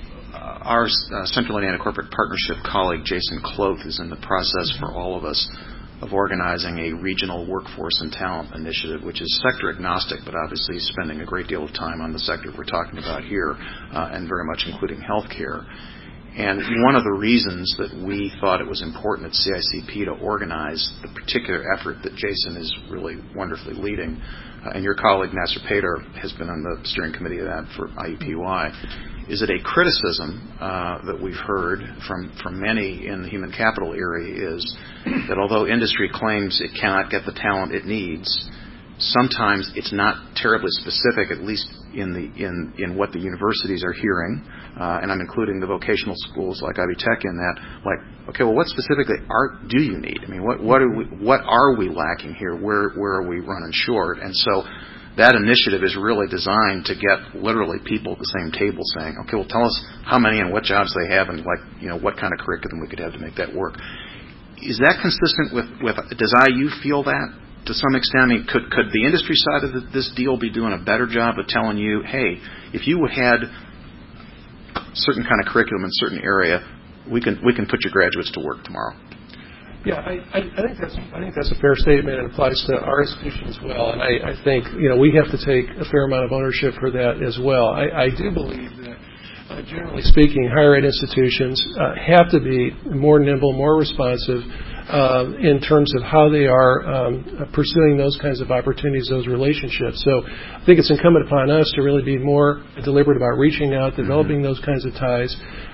our uh, Central Indiana Corporate Partnership colleague, Jason Kloth, is in the process for all of us of organizing a regional workforce and talent initiative, which is sector agnostic, but obviously spending a great deal of time on the sector we're talking about here, uh, and very much including healthcare. And one of the reasons that we thought it was important at C I C P to organize the particular effort that Jason is really wonderfully leading, uh, and your colleague Nasser Pater has been on the steering committee of that for I U P U I, is that a criticism uh, that we've heard from, from many in the human capital area is that although industry claims it cannot get the talent it needs, sometimes it's not terribly specific, at least in the in, in what the universities are hearing, uh, and I'm including the vocational schools like Ivy Tech in that. Like, okay, well, what specifically are do you need? I mean, what what are we what are we lacking here? Where where are we running short? And so that initiative is really designed to get literally people at the same table saying, okay, well, tell us how many and what jobs they have and, like, you know, what kind of curriculum we could have to make that work. Is that consistent with, with does I U feel that to some extent? I mean, could, could the industry side of the, this deal be doing a better job of telling you, hey, if you had certain kind of curriculum in a certain area, we can we can put your graduates to work tomorrow? Yeah, I, I, I think that's I think that's a fair statement. It applies to our institution as well, and I, I think you know we have to take a fair amount of ownership for that as well. I, I do believe that, uh, generally speaking, higher ed institutions uh, have to be more nimble, more responsive uh, in terms of how they are um, pursuing those kinds of opportunities, those relationships. So I think it's incumbent upon us to really be more deliberate about reaching out, developing mm-hmm. those kinds of ties.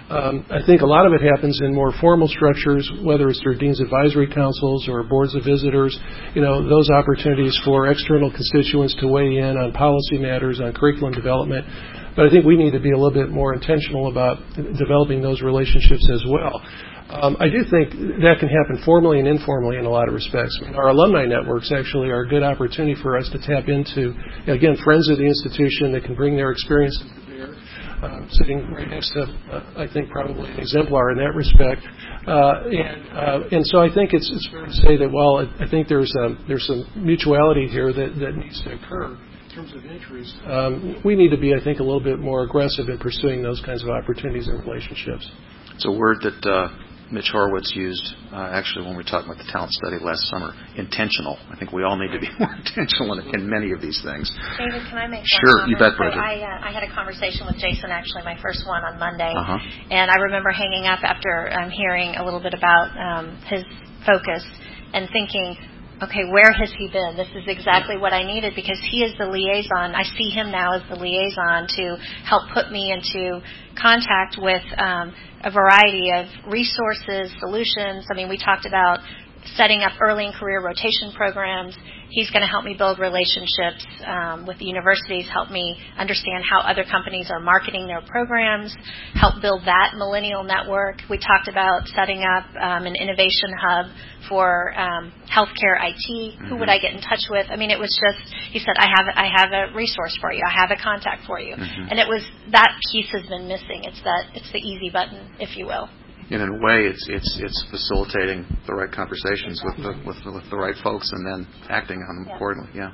Um, I think a lot of it happens in more formal structures, whether it's through dean's advisory councils or boards of visitors. You know, those opportunities for external constituents to weigh in on policy matters, on curriculum development. But I think we need to be a little bit more intentional about developing those relationships as well. Um, I do think that can happen formally and informally in a lot of respects. I mean, our alumni networks actually are a good opportunity for us to tap into, again, friends of the institution that can bring their experiences to bear. Uh, sitting right next to, uh, I think, probably an exemplar in that respect. Uh, and, uh, and so I think it's, it's fair to say that while I think there's, um, there's some mutuality here that, that needs to occur in terms of interest, um, we need to be, I think, a little bit more aggressive in pursuing those kinds of opportunities and relationships. It's a word that uh, Mitch Horowitz used uh, actually when we were talking about the talent study last summer, intentional. I think we all need to be more intentional in, in many of these things. David, can I make sure, one comment? You bet, so Bridget. I, uh, I had a conversation with Jason, actually, my first one on Monday, uh-huh. and I remember hanging up after um, hearing a little bit about um, his focus and thinking, okay, where has he been? This is exactly what I needed, because he is the liaison. I see him now as the liaison to help put me into contact with um, a variety of resources, solutions. I mean, we talked about setting up early in career rotation programs. He's going to help me build relationships um, with the universities, help me understand how other companies are marketing their programs, help build that millennial network. We talked about setting up um, an innovation hub for um, healthcare I T. Mm-hmm. Who would I get in touch with? I mean, it was just, he said, I have I have a resource for you. I have a contact for you. Mm-hmm. And it was, that piece has been missing. It's that, it's the easy button, if you will. And in a way, it's it's it's facilitating the right conversations with the with the, with the right folks, and then acting on them yeah. accordingly. Yeah.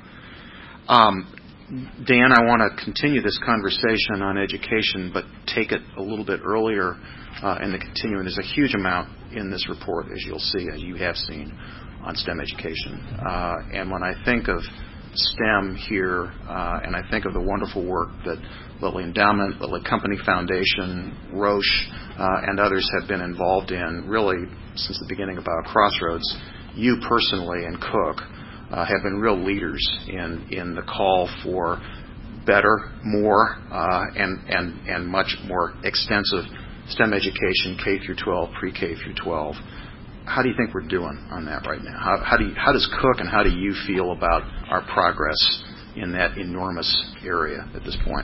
Um, Dan, I want to continue this conversation on education, but take it a little bit earlier uh, in the continuum. There's a huge amount in this report, as you'll see, as you have seen, on STEM education. Uh, and when I think of STEM here, uh, and I think of the wonderful work that Lilly Endowment, Lilly Company Foundation, Roche, uh, and others have been involved in really since the beginning of BioCrossroads, you personally and Cook uh, have been real leaders in, in the call for better, more, uh, and, and, and much more extensive STEM education, K through twelve, pre-K through twelve. How do you think we're doing on that right now? How, how do you, how does Cook and how do you feel about our progress in that enormous area at this point?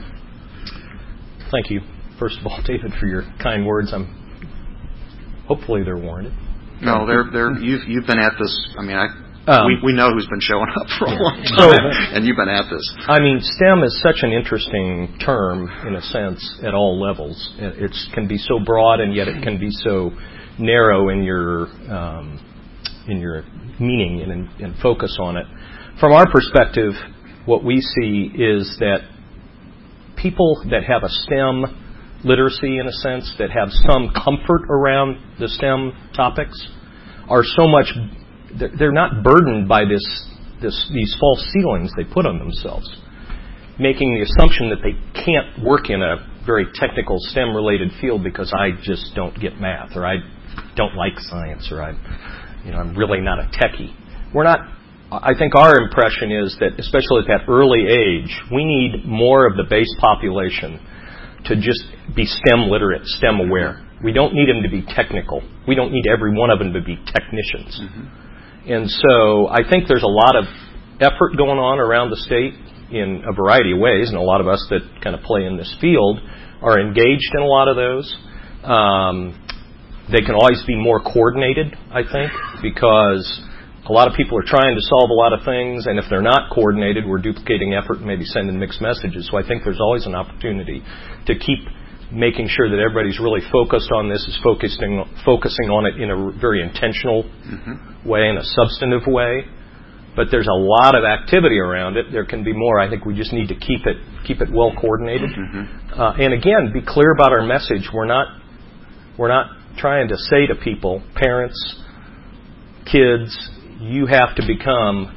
Thank you, first of all, David, for your kind words. I'm hopefully they're warranted. No, they're they're you've you've been at this. I mean, I um, we we know who's been showing up for a yeah. long time, so, and you've been at this. I mean, STEM is such an interesting term in a sense at all levels. It can be so broad, and yet it can be so narrow in your um, in your meaning and, and focus on it. From our perspective, what we see is that people that have a STEM literacy, in a sense, that have some comfort around the STEM topics, are so much, they're not burdened by this, this these false ceilings they put on themselves, making the assumption that they can't work in a very technical STEM-related field because I just don't get math, or I don't like science, or I, you know, I'm really not a techie. We're not. I think our impression is that, especially at that early age, we need more of the base population to just be STEM literate, STEM aware. We don't need them to be technical. We don't need every one of them to be technicians. Mm-hmm. And so I think there's a lot of effort going on around the state in a variety of ways, and a lot of us that kind of play in this field are engaged in a lot of those. Um, they can always be more coordinated, I think, because a lot of people are trying to solve a lot of things, and if they're not coordinated, we're duplicating effort and maybe sending mixed messages. So I think there's always an opportunity to keep making sure that everybody's really focused on this, is focusing focusing on it in a very intentional mm-hmm. way, in a substantive way. But there's a lot of activity around it. There can be more. I think we just need to keep it keep it well coordinated. Mm-hmm. Uh, and again, be clear about our message. We're not we're not trying to say to people, parents, kids, you have to become,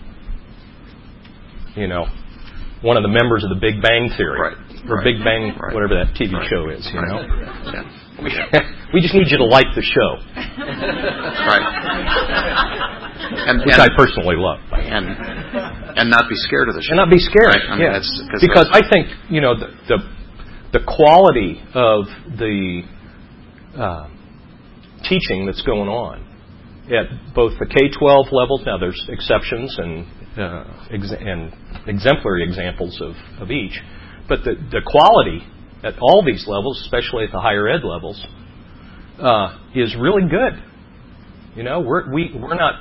you know, one of the members of the Big Bang Theory. Right. Or right. Big Bang, right. whatever that T V right. show is, you right. know. Yeah. We, we just need you to like the show. Right. And, Which and, I personally love. And and not be scared of the show. And not be scared. Right. I mean, yeah. that's, because I think, you know, the, the the quality of the uh, teaching that's going on at both the K twelve levels. Now, there's exceptions and uh, ex- and exemplary examples of, of each, but the, the quality at all these levels, especially at the higher ed levels, uh, is really good. You know, we're we, we're not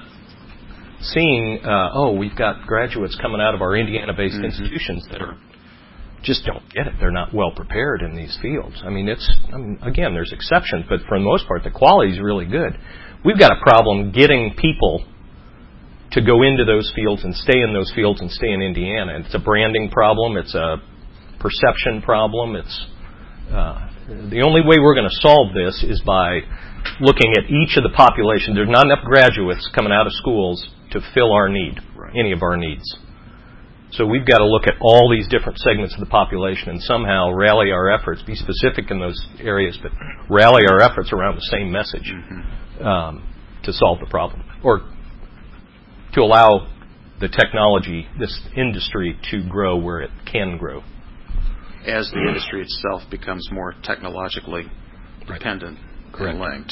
seeing, uh, oh, we've got graduates coming out of our Indiana-based mm-hmm. institutions that are just don't get it. They're not well prepared in these fields. I mean, it's I mean, again, there's exceptions, but for the most part, the quality is really good. We've got a problem getting people to go into those fields and stay in those fields and stay in Indiana. It's a branding problem. It's a perception problem. It's uh, the only way we're going to solve this is by looking at each of the population. There's not enough graduates coming out of schools to fill our need, right. any of our needs. So we've got to look at all these different segments of the population and somehow rally our efforts, be specific in those areas, but rally our efforts around the same message mm-hmm. um, to solve the problem, or to allow the technology, this industry, to grow where it can grow. As the industry itself becomes more technologically dependent right. and linked.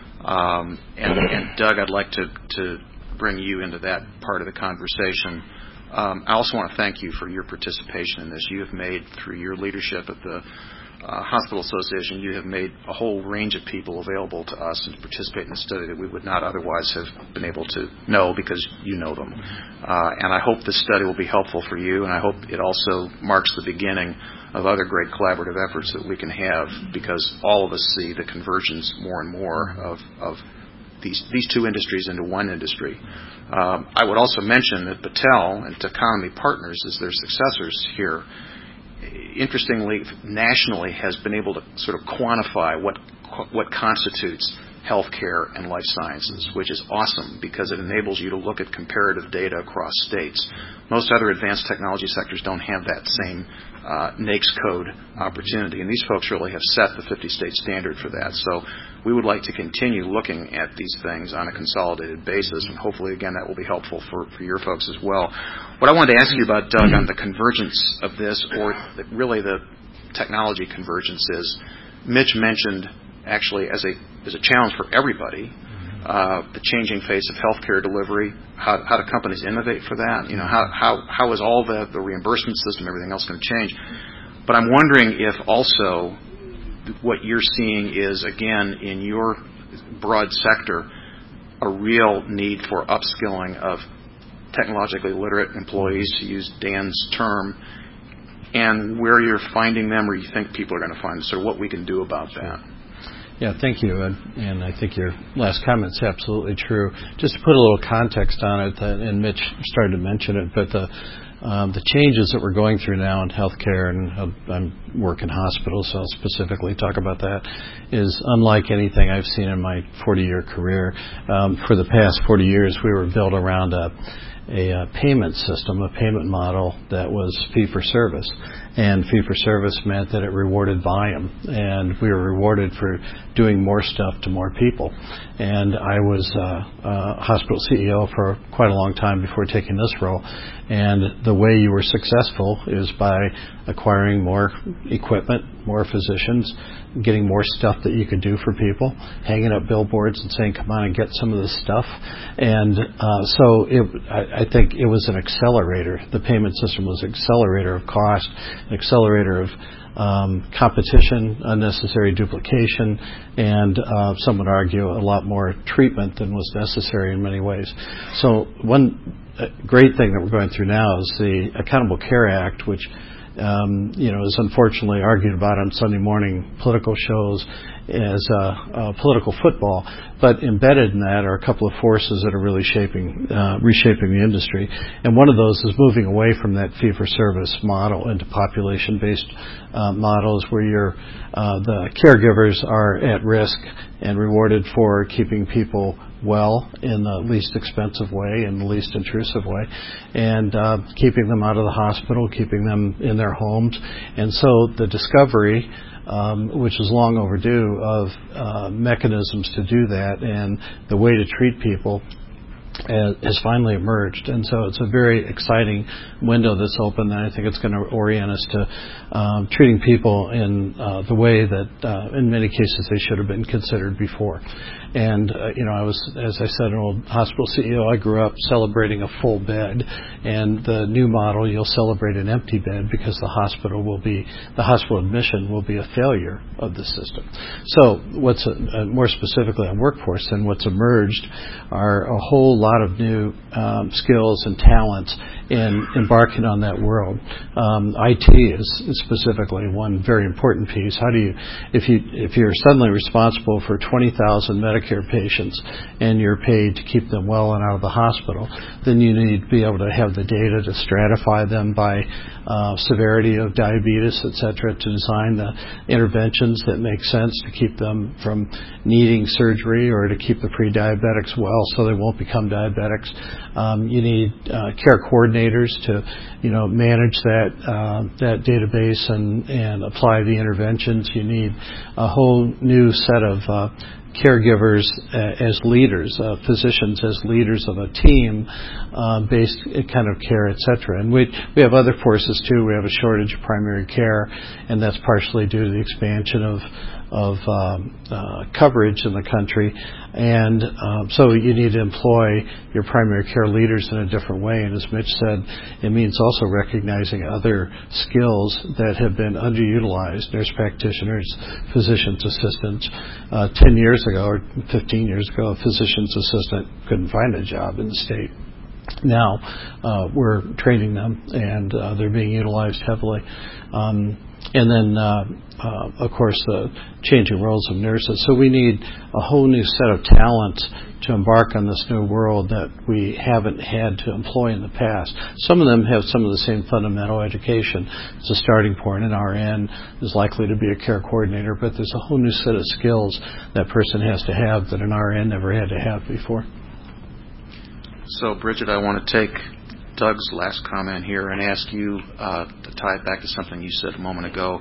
Um, and, and Doug, I'd like to, to bring you into that part of the conversation. Um, I also want to thank you for your participation in this. You have made, through your leadership at the uh, Hospital Association, you have made a whole range of people available to us and to participate in the study that we would not otherwise have been able to know because you know them. Uh, and I hope this study will be helpful for you, and I hope it also marks the beginning of other great collaborative efforts that we can have, because all of us see the convergence more and more of, of these these two industries into one industry. Um, I would also mention that Battelle and Techonomy Partners, as their successors here, interestingly, nationally has been able to sort of quantify what what constitutes healthcare and life sciences, which is awesome because it enables you to look at comparative data across states. Most other advanced technology sectors don't have that same uh, NAICS code opportunity, and these folks really have set the fifty-state standard for that. So we would like to continue looking at these things on a consolidated basis, and hopefully, again, that will be helpful for, for your folks as well. What I wanted to ask you about, Doug, on the convergence of this, or the, really the technology convergence is, Mitch mentioned actually as a as a challenge for everybody, uh, the changing face of healthcare delivery. How, how do companies innovate for that? You know, how how how is all the, the reimbursement system, everything else going to change? But I'm wondering if also what you're seeing is, again, in your broad sector, a real need for upskilling of technologically literate employees, to use Dan's term, and where you're finding them or you think people are going to find them, so what we can do about that. Yeah, thank you. And, and I think your last comment's absolutely true. Just to put a little context on it, and Mitch started to mention it, but the um, the changes that we're going through now in healthcare, and I work in hospitals, so I'll specifically talk about that, is unlike anything I've seen in my forty-year career. Um, for the past forty years, we were built around a a uh, payment system, a payment model that was fee-for-service. And fee-for-service meant that it rewarded volume, and we were rewarded for doing more stuff to more people. And I was uh, a hospital C E O for quite a long time before taking this role, and the way you were successful is by acquiring more equipment, more physicians, getting more stuff that you could do for people, hanging up billboards and saying, come on and get some of this stuff. And uh, so it, I, I think it was an accelerator. The payment system was an accelerator of cost, an accelerator of um, competition, unnecessary duplication, and uh, some would argue a lot more treatment than was necessary in many ways. So one great thing that we're going through now is the Accountable Care Act, which Um, you know, is unfortunately argued about on Sunday morning political shows as uh, uh, political football. But embedded in that are a couple of forces that are really shaping, uh, reshaping the industry. And one of those is moving away from that fee-for-service model into population-based uh, models where you're, uh, the caregivers are at risk and rewarded for keeping people well in the least expensive way, in the least intrusive way, and uh, keeping them out of the hospital, keeping them in their homes. And so the discovery, um, which is long overdue, of uh, mechanisms to do that and the way to treat people has finally emerged, and so it's a very exciting window that's open, and I think it's going to orient us to um, treating people in uh, the way that, uh, in many cases, they should have been considered before. And uh, you know, I was, as I said, an old hospital C E O. I grew up celebrating a full bed, and the new model, you'll celebrate an empty bed because the hospital will be the hospital admission will be a failure of the system. So, what's a, uh, more specifically on workforce, and what's emerged are a whole lot of new um, skills and talents in embarking on that world. Um, I T is, is specifically one very important piece. How do you, if you if you're suddenly responsible for twenty thousand Medicare patients and you're paid to keep them well and out of the hospital, then you need to be able to have the data to stratify them by uh, severity of diabetes, et cetera, to design the interventions that make sense to keep them from needing surgery or to keep the pre-diabetics well so they won't become diabetics. Um, you need uh, care coordinators to, you know, manage that uh, that database and, and apply the interventions. You need a whole new set of uh, caregivers uh, as leaders, uh, physicians as leaders of a team uh, based kind of care, et cetera. And we we have other forces too. We have a shortage of primary care, and that's partially due to the expansion of of um, uh, coverage in the country. And um, so you need to employ your primary care leaders in a different way. And as Mitch said, it means also recognizing other skills that have been underutilized, nurse practitioners, physician's assistants. Uh, ten years ago or fifteen years ago, a physician's assistant couldn't find a job in the state. Now uh, we're training them, and uh, they're being utilized heavily. Um, And then, uh, uh, of course, the changing roles of nurses. So we need a whole new set of talents to embark on this new world that we haven't had to employ in the past. Some of them have some of the same fundamental education. It's a starting point. An R N is likely to be a care coordinator, but there's a whole new set of skills that person has to have that an R N never had to have before. So, Bridget, I want to take Doug's last comment here and ask you uh, to tie it back to something you said a moment ago,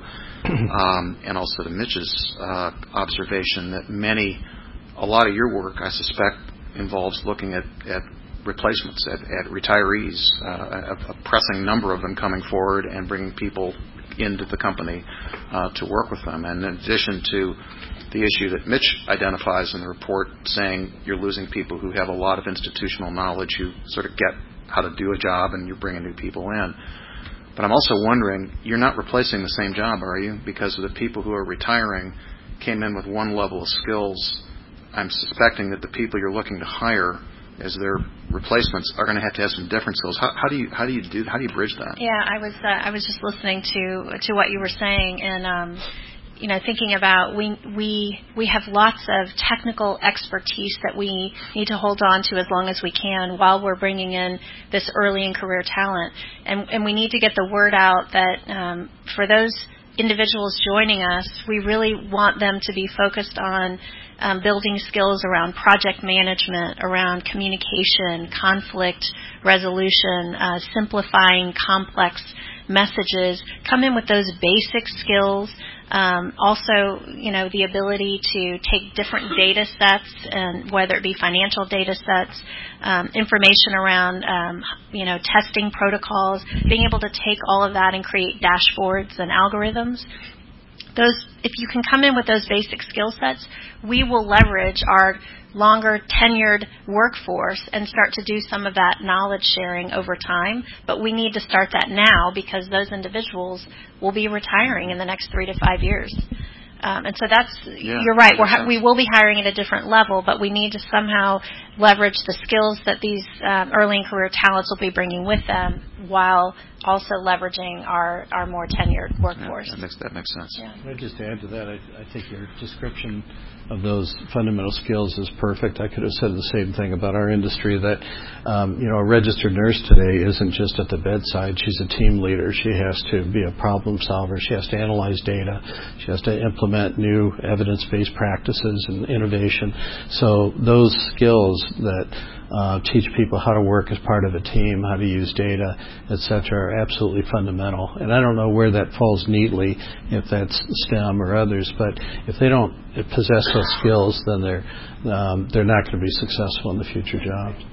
um, and also to Mitch's uh, observation that many, a lot of your work, I suspect, involves looking at, at replacements, at, at retirees, uh, a, a pressing number of them coming forward and bringing people into the company uh, to work with them. And in addition to the issue that Mitch identifies in the report, saying you're losing people who have a lot of institutional knowledge, who sort of get how to do a job, and you're bringing new people in. But I'm also wondering, you're not replacing the same job, are you? Because the people who are retiring came in with one level of skills. I'm suspecting that the people you're looking to hire as their replacements are going to have to have some different skills. How, how do you how do you do how do you bridge that? Yeah, I was uh, I was just listening to to what you were saying, and um, you know, thinking about we we we have lots of technical expertise that we need to hold on to as long as we can while we're bringing in this early in career talent, and and we need to get the word out that um, for those individuals joining us, we really want them to be focused on um, building skills around project management, around communication, conflict resolution, uh, simplifying complex messages. Come in with those basic skills. Um, also, you know, the ability to take different data sets, and whether it be financial data sets, um, information around, um, you know, testing protocols, being able to take all of that and create dashboards and algorithms. Those, if you can come in with those basic skill sets, we will leverage our longer tenured workforce and start to do some of that knowledge sharing over time. But we need to start that now because those individuals will be retiring in the next three to five years. Um, and so that's, yeah, you're right, we're, we will be hiring at a different level, but we need to somehow leverage the skills that these um, early in career talents will be bringing with them while also leveraging our, our more tenured workforce. Yeah, that makes, that makes sense. Yeah. Can I just add to that? I, I think your description of those fundamental skills is perfect. I could have said the same thing about our industry, that um, you know, a registered nurse today isn't just at the bedside. She's a team leader. She has to be a problem solver. She has to analyze data. She has to implement new evidence-based practices and innovation. So those skills that uh, teach people how to work as part of a team, how to use data, et cetera, are absolutely fundamental. And I don't know where that falls neatly, if that's STEM or others, but if they don't possess those skills, then they're um, they're not going to be successful in the future jobs.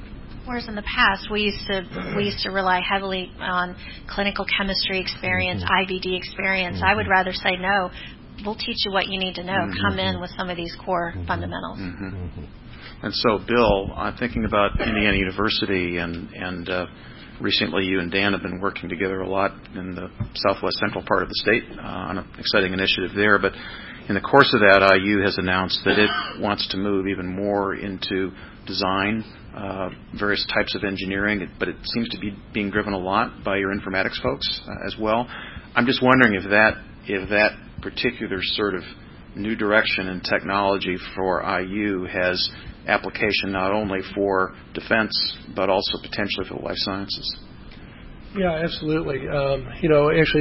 Whereas in the past, we used to we used to rely heavily on clinical chemistry experience, mm-hmm. I V D experience. Mm-hmm. I would rather say no. We'll teach you what you need to know. Mm-hmm. Come in with some of these core mm-hmm. fundamentals. Mm-hmm. Mm-hmm. And so, Bill, I'm thinking about Indiana University, and and uh, recently you and Dan have been working together a lot in the southwest central part of the state uh, on an exciting initiative there. But in the course of that, I U has announced that it wants to move even more into design, uh, various types of engineering, but it seems to be being driven a lot by your informatics folks uh, as well. I'm just wondering if that if that particular sort of new direction in technology for I U has application not only for defense but also potentially for the life sciences. Yeah, absolutely. Um, you know, actually,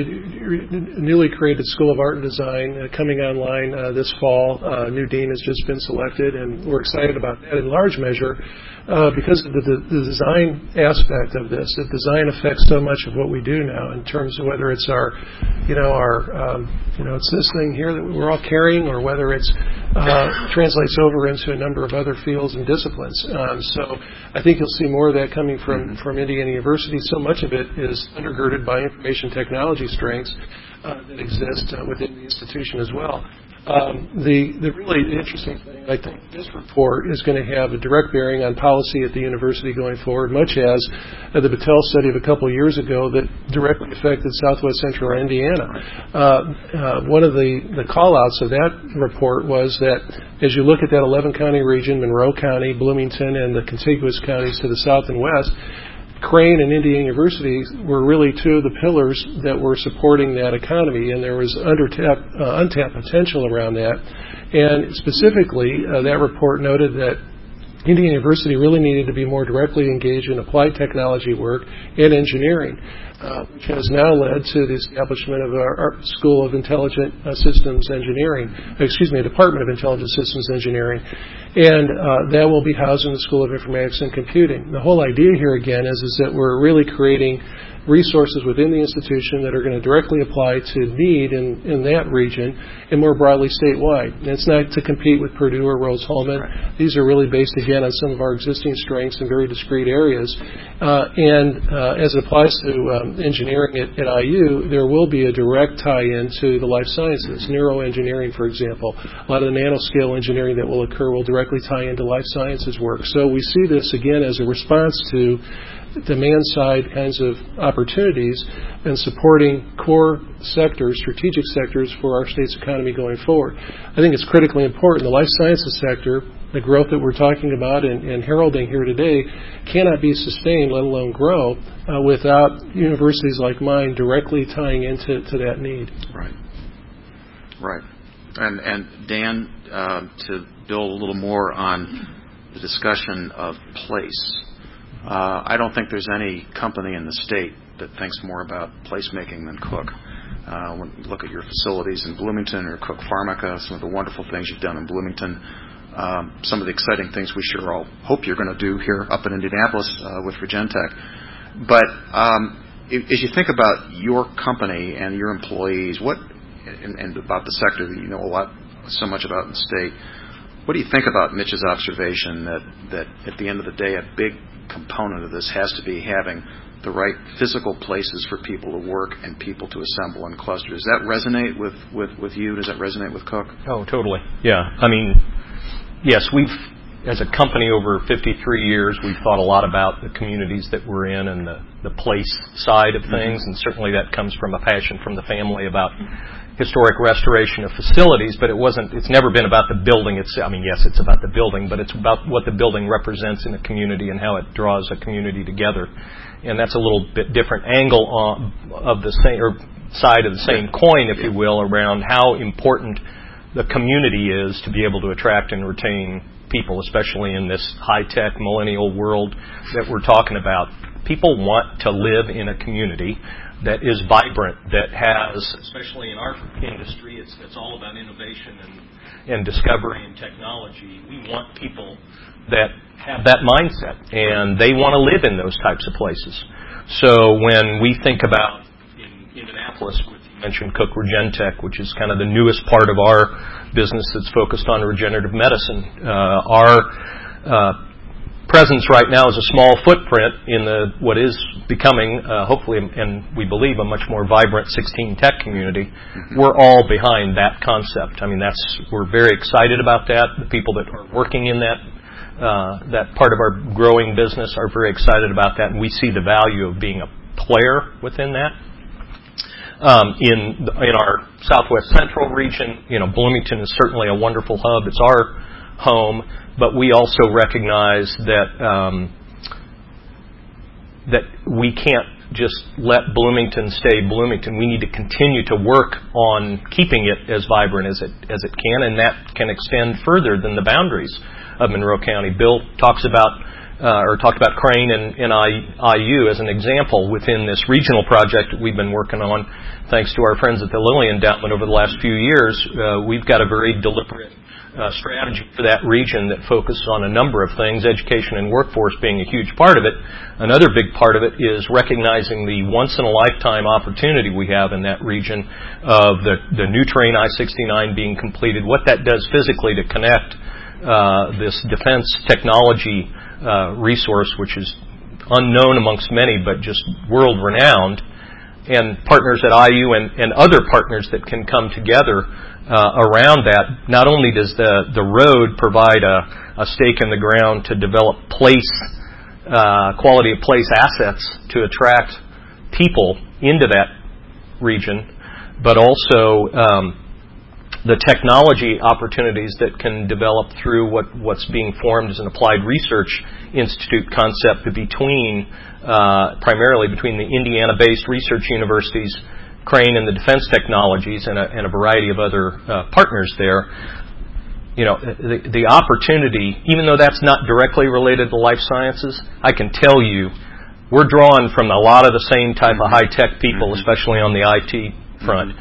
newly created School of Art and Design uh, coming online uh, this fall. Uh, new dean has just been selected, and we're excited about that in large measure uh, because of the, the, the design aspect of this. The design affects so much of what we do now in terms of whether it's our, you know, our, um, you know, it's this thing here that we're all carrying, or whether it's uh, translates over into a number of other fields and disciplines. Um, so I think you'll see more of that coming from, from Indiana University. So much of it is undergirded by information technology strengths uh, that exist uh, within the institution as well. Um, the, the really interesting thing, I think, this report is going to have a direct bearing on policy at the university going forward, much as uh, the Battelle study of a couple of years ago that directly affected southwest central Indiana. Uh, uh, one of the, the call-outs of that report was that as you look at that eleven-county region, Monroe County, Bloomington, and the contiguous counties to the south and west, Crane and Indiana University were really two of the pillars that were supporting that economy, and there was undertapped, uh, untapped potential around that. And specifically, uh, that report noted that Indiana University really needed to be more directly engaged in applied technology work and engineering, uh, which has now led to the establishment of our, our School of Intelligent uh, Systems Engineering, excuse me, Department of Intelligent Systems Engineering, and uh, that will be housed in the School of Informatics and Computing. The whole idea here, again, is, is that we're really creating resources within the institution that are going to directly apply to need in, in that region and more broadly statewide. And it's not to compete with Purdue or Rose-Hulman. Right. These are really based, again, on some of our existing strengths in very discrete areas. Uh, and uh, as it applies to um, engineering at, at I U, there will be a direct tie-in to the life sciences. Neuroengineering, for example. A lot of the nanoscale engineering that will occur will directly tie into life sciences work. So we see this, again, as a response to demand-side kinds of opportunities and supporting core sectors, strategic sectors for our state's economy going forward. I think it's critically important. The life sciences sector, the growth that we're talking about and, and heralding here today, cannot be sustained, let alone grow, uh, without universities like mine directly tying into to that need. Right. Right. And, and Dan, uh, to build a little more on the discussion of place, Uh, I don't think there's any company in the state that thinks more about placemaking than Cook. Uh, when you look at your facilities in Bloomington or Cook Pharmica, some of the wonderful things you've done in Bloomington, um, some of the exciting things we sure all hope you're going to do here up in Indianapolis uh, with Regentech. But um, if, as you think about your company and your employees, what and, and about the sector that you know a lot, so much about in the state, what do you think about Mitch's observation that, that at the end of the day, a big component of this has to be having the right physical places for people to work and people to assemble in clusters? Does that resonate with, with, with you? Does that resonate with Cook? Oh, totally. Yeah. I mean, yes, we've, as a company over fifty-three years, we've thought a lot about the communities that we're in and the, the place side of things, mm-hmm. and certainly that comes from a passion from the family about historic restoration of facilities, but it wasn't, it's never been about the building itself. I mean, yes, it's about the building, but it's about what the building represents in a community and how it draws a community together. And that's a little bit different angle on, of the same, or side of the same coin, if you will, around how important the community is to be able to attract and retain people, especially in this high-tech millennial world that we're talking about. People want to live in a community that is vibrant, that has, especially in our industry, it's, it's all about innovation and, and discovery and technology. We want people that have that mindset, and they want to live in those types of places. So when we think about in Indianapolis, you mentioned Cook Regentech, which is kind of the newest part of our business that's focused on regenerative medicine. Uh, our uh, presence right now is a small footprint in the what is becoming, uh, hopefully, and we believe, a much more vibrant sixteen tech community. Mm-hmm. We're all behind that concept. I mean, that's we're very excited about that. The people that are working in that uh, that part of our growing business are very excited about that, and we see the value of being a player within that. Um, in in our Southwest Central region, you know, Bloomington is certainly a wonderful hub. It's our home, but we also recognize that um, that we can't just let Bloomington stay Bloomington. We need to continue to work on keeping it as vibrant as it as it can, and that can extend further than the boundaries of Monroe County. Bill talks about uh, or talked about Crane and, and I U as an example within this regional project that we've been working on. Thanks to our friends at the Lilly Endowment over the last few years, uh, we've got a very deliberate Uh, strategy for that region that focuses on a number of things, education and workforce being a huge part of it. Another big part of it is recognizing the once-in-a-lifetime opportunity we have in that region of the, the new train I sixty-nine being completed, what that does physically to connect uh, this defense technology uh, resource, which is unknown amongst many but just world-renowned, and partners at I U and, and other partners that can come together Uh, around that. Not only does the, the road provide a, a stake in the ground to develop place, uh, quality of place assets to attract people into that region, but also um, the technology opportunities that can develop through what, what's being formed as an applied research institute concept between, uh, primarily between the Indiana-based research universities, Crane and the Defense Technologies, and a, and a variety of other uh, partners there. You know, the, the opportunity, even though that's not directly related to life sciences, I can tell you we're drawing from a lot of the same type of high-tech people, especially on the I T front.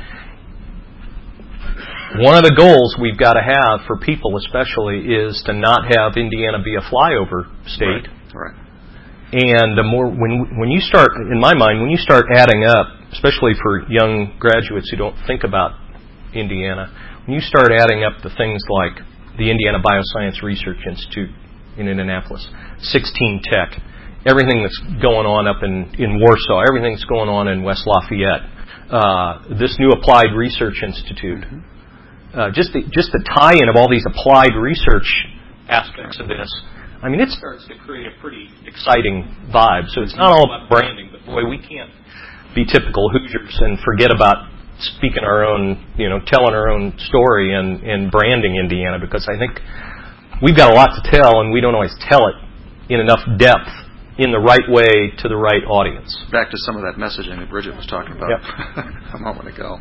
One of the goals we've got to have for people especially is to not have Indiana be a flyover state. Right. Right. And the more, when when you start, in my mind, when you start adding up, especially for young graduates who don't think about Indiana, when you start adding up the things like the Indiana Bioscience Research Institute in Indianapolis, sixteen Tech, everything that's going on up in, in Warsaw, everything that's going on in West Lafayette, uh, this new Applied Research Institute, uh, just the, just the tie-in of all these applied research aspects of this, I mean, it starts to create a pretty exciting vibe. So it's not all about branding, but boy, we can't be typical Hoosiers and forget about speaking our own, you know, telling our own story and, and branding Indiana, because I think we've got a lot to tell, and we don't always tell it in enough depth in the right way to the right audience. Back to some of that messaging that Bridget was talking about yep. a moment ago.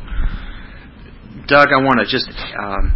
Doug, I want to just... Um,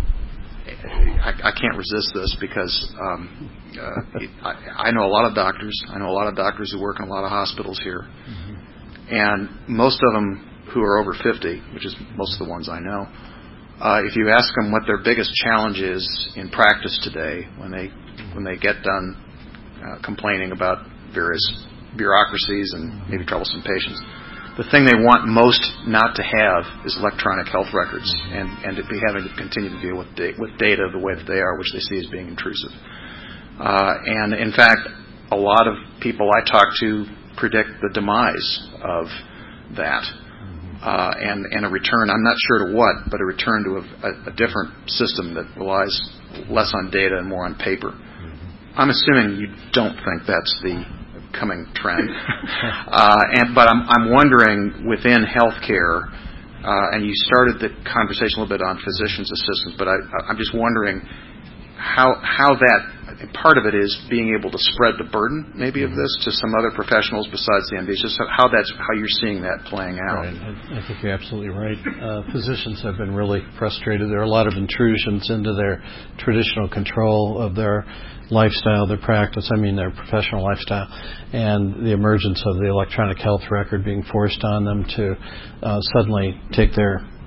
I, I can't resist this because um, uh, it, I, I know a lot of doctors. I know a lot of doctors who work in a lot of hospitals here. Mm-hmm. And most of them who are over fifty, which is most of the ones I know, uh, if you ask them what their biggest challenge is in practice today, when they when they get done uh, complaining about various bureaucracies and maybe troublesome patients, the thing they want most not to have is electronic health records, and, and to be having to continue to deal with, da- with data the way that they are, which they see as being intrusive. Uh, and in fact, a lot of people I talk to predict the demise of that, uh, and, and a return, I'm not sure to what, but a return to a, a, a different system that relies less on data and more on paper. I'm assuming you don't think that's the coming trend, uh, and but I'm I'm wondering within healthcare, uh, and you started the conversation a little bit on physicians' assistants, but I, I'm just wondering how how that part of it is being able to spread the burden maybe of this to some other professionals besides the M Ds. Just how that's how you're seeing that playing out. Right. I, I think you're absolutely right. Uh, physicians have been really frustrated. There are a lot of intrusions into their traditional control of their lifestyle, their practice, I mean their professional lifestyle, and the emergence of the electronic health record being forced on them to uh, suddenly take their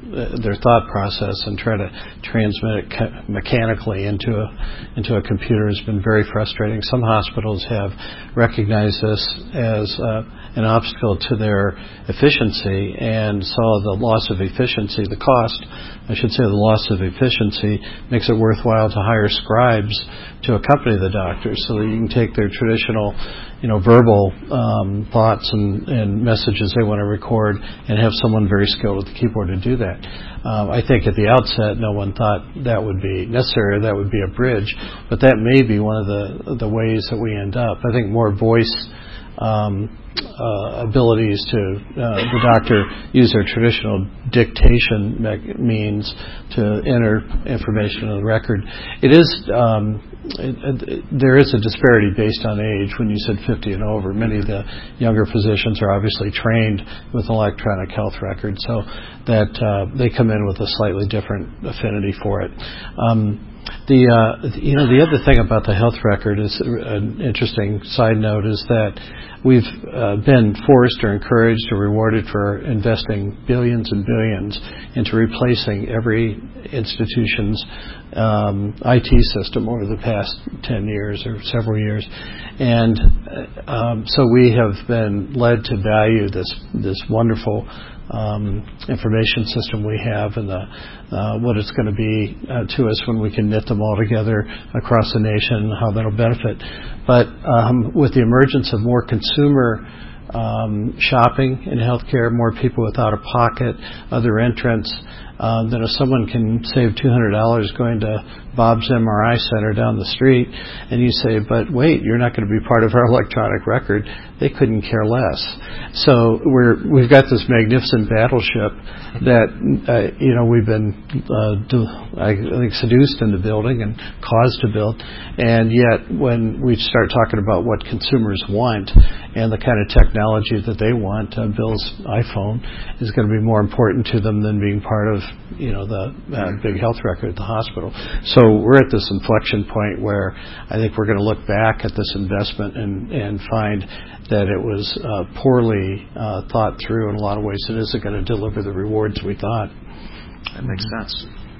their thought process and try to transmit it ca- mechanically into a into a computer has been very frustrating. Some hospitals have recognized this as uh, an obstacle to their efficiency and saw the loss of efficiency, the cost, I should say the loss of efficiency, makes it worthwhile to hire scribes to accompany the doctors so that you can take their traditional, you know, verbal um, thoughts and, and messages they want to record and have someone very skilled with the keyboard to do that. Um, I think at the outset no one thought that would be necessary or that would be a bridge, but that may be one of the, the ways that we end up. I think more voice um, uh, abilities to uh, the doctor use their traditional dictation me- means to enter information in the record. It is um, it, it, there is a disparity based on age. When you said fifty and over, many of the younger physicians are obviously trained with electronic health records, so that uh, they come in with a slightly different affinity for it. Um, The uh, you know the other thing about the health record is an interesting side note is that we've uh, been forced or encouraged or rewarded for investing billions and billions into replacing every institution's um, I T system over the past ten years or several years, and um, so we have been led to value this this wonderful Um, information system we have and the, uh, what it's going to be uh, to us when we can knit them all together across the nation, how that'll benefit. But um, with the emergence of more consumer um, shopping in healthcare, more people with out-of-pocket, other entrants, uh, then if someone can save two hundred dollars going to Bob's M R I Center down the street, and you say, but wait, you're not going to be part of our electronic record, they couldn't care less. So we're, we've got this magnificent battleship that, uh, you know, we've been, uh, do, I think, seduced into building and caused to build. And yet when we start talking about what consumers want and the kind of technology that they want, uh, Bill's iPhone is going to be more important to them than being part of, you know, the uh, big health record at the hospital. So we're at this inflection point where I think we're going to look back at this investment and, and find that it was uh, poorly uh, thought through in a lot of ways. It isn't going to deliver the rewards we thought. That makes sense.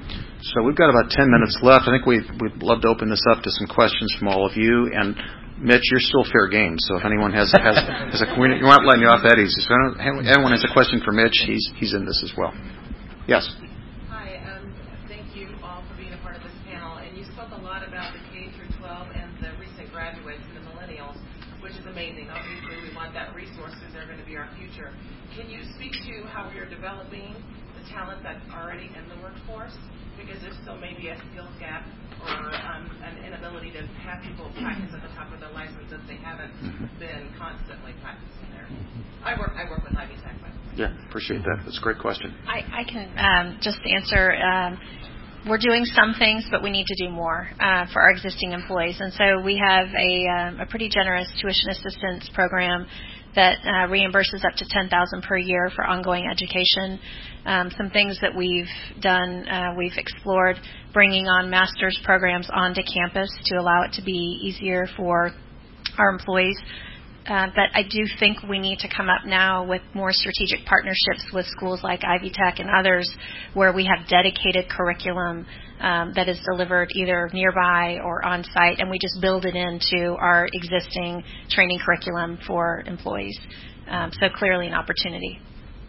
So we've got about ten minutes left. I think we'd, we'd love to open this up to some questions from all of you. And Mitch, you're still fair game. So if anyone has, has, has a, we're not letting you off that easy. So if anyone has a question for Mitch, he's he's in this as well. Yes. Hi. Um, thank you all for being a part of this panel. And you spoke a lot about the K through twelve and the recent graduates and the millennials, which is amazing. Obviously, we want that resource because they're going to be our future. Can you speak to how we are developing the talent that's already in the workforce? Because there's still maybe a skills gap or um, an inability to have people practice at the top of their license if they haven't mm-hmm. been constantly practicing there. I work I work with Ivy Tech, by the way. Yeah, appreciate that. That's a great question. I, I can um, just answer. Um, we're doing some things, but we need to do more uh, for our existing employees. And so we have a, um, a pretty generous tuition assistance program that uh, reimburses up to ten thousand dollars per year for ongoing education. Um, some things that we've done, uh, we've explored bringing on master's programs onto campus to allow it to be easier for our employees. Uh, but I do think we need to come up now with more strategic partnerships with schools like Ivy Tech and others where we have dedicated curriculum um, that is delivered either nearby or on site, and we just build it into our existing training curriculum for employees. Um, so clearly an opportunity.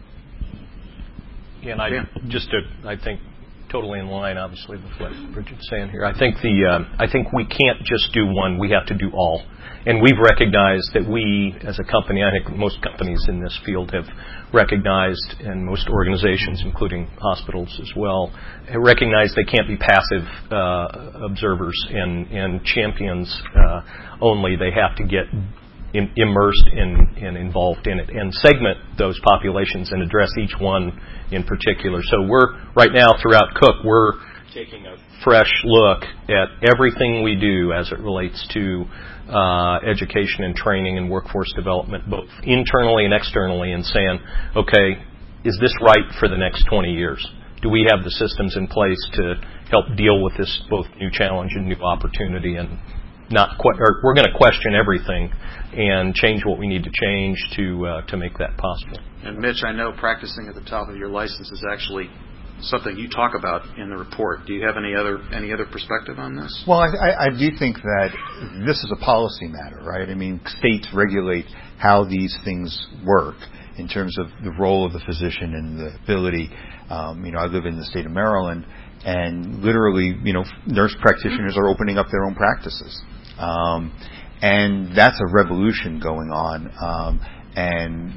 And I yeah. just to, I think totally in line, obviously, with what Bridget's saying here. I think the uh, I think we can't just do one. We have to do all. And we've recognized that we, as a company, I think most companies in this field have recognized, and most organizations, including hospitals as well, have recognized they can't be passive uh, observers and, and champions uh, only. They have to get in, immersed in, and involved in it and segment those populations and address each one in particular. So we're, right now, throughout Cook, we're taking a fresh look at everything we do as it relates to uh, education and training and workforce development, both internally and externally, and saying, okay, is this right for the next twenty years? Do we have the systems in place to help deal with this both new challenge and new opportunity? And not que- or we're going to question everything and change what we need to change to uh, to make that possible. And Mitch, I know practicing at the top of your license is actually something you talk about in the report. Do you have any other any other perspective on this? Well, I, I, I do think that this is a policy matter, right? I mean, states regulate how these things work in terms of the role of the physician and the ability. Um, you know, I live in the state of Maryland, and literally, you know, nurse practitioners are opening up their own practices. Um, and that's a revolution going on. Um, and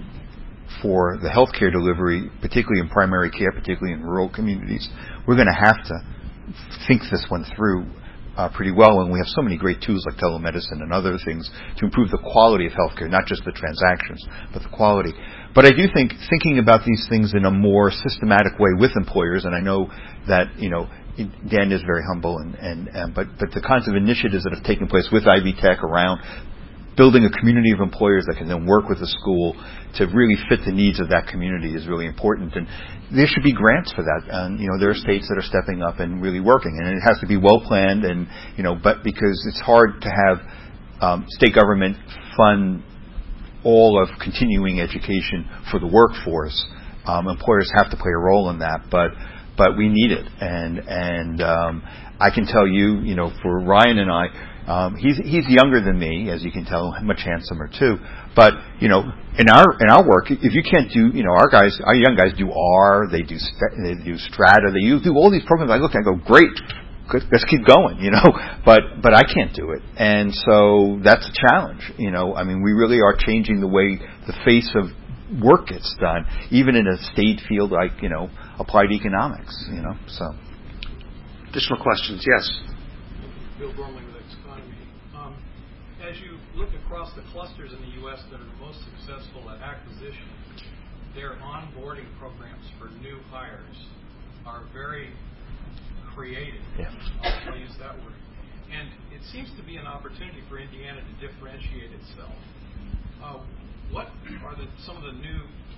for the healthcare delivery, particularly in primary care, particularly in rural communities, we're going to have to think this one through uh, pretty well. And we have so many great tools like telemedicine and other things to improve the quality of healthcare, not just the transactions, but the quality. But I do think thinking about these things in a more systematic way with employers, and I know that, you know, Dan is very humble, and, and, and but, but the kinds of initiatives that have taken place with Ivy Tech around building a community of employers that can then work with the school to really fit the needs of that community is really important. And there should be grants for that. And, you know, there are states that are stepping up and really working. And it has to be well planned, and, you know, but because it's hard to have um, state government fund all of continuing education for the workforce. Um, employers have to play a role in that, but but we need it. And and um, I can tell you, you know, for Ryan and I, um, he's he's younger than me, as you can tell, much handsomer too. But you know, in our in our work, if you can't do, you know, our guys, our young guys do R, they do they do Strata, they do all these programs. I look, I go, great. Let's keep going, you know, but but I can't do it, and so that's a challenge, you know. I mean, we really are changing the way the face of work gets done, even in a staid field like, you know, applied economics, you know. So, additional questions? Yes. Bill Gormley with Economy. Um, as you look across the clusters in the U S that are the most successful at acquisition, their onboarding programs for new hires are very creative. Yeah. I'll, I'll use that word. And it seems to be an opportunity for Indiana to differentiate itself. Uh, what are the, some of the new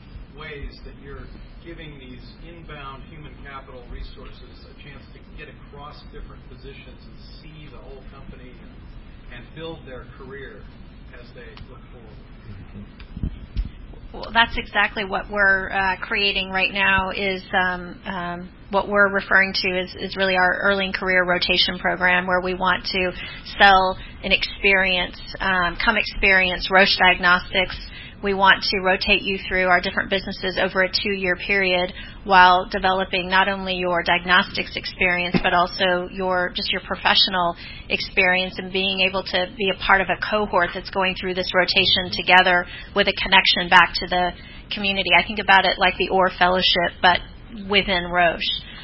ways that you're giving these inbound human capital resources a chance to get across different positions and see the whole company and, and build their career as they look forward? Mm-hmm. Well, that's exactly what we're uh, creating right now is um, um, what we're referring to is, is really our early career rotation program, where we want to sell an experience, um, come experience Roche Diagnostics. We want to rotate you through our different businesses over a two-year period while developing not only your diagnostics experience but also your just your professional experience, and being able to be a part of a cohort that's going through this rotation together with a connection back to the community. I think about it like the Orr Fellowship, but within Roche.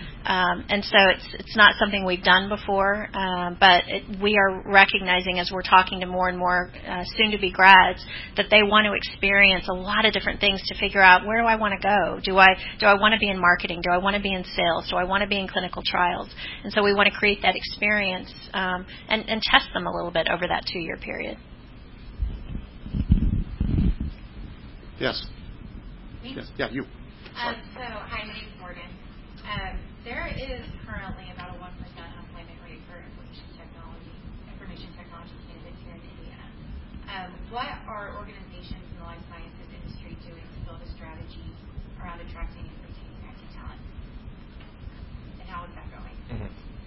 Um, and so it's it's not something we've done before, um, but it, we are recognizing as we're talking to more and more uh, soon-to-be grads that they want to experience a lot of different things to figure out, where do I want to go? Do I do I want to be in marketing? Do I want to be in sales? Do I want to be in clinical trials? And so we want to create that experience um, and, and test them a little bit over that two-year period. Yes. Yes. Yeah, you. Um, so, hi, my name's Morgan. Um, there is currently about a one percent unemployment rate for information technology, information technology candidates here in Indiana. Um, what are organizations in the life sciences industry doing to build a strategy around attracting and retaining I T talent? And how is that going? Mm-hmm.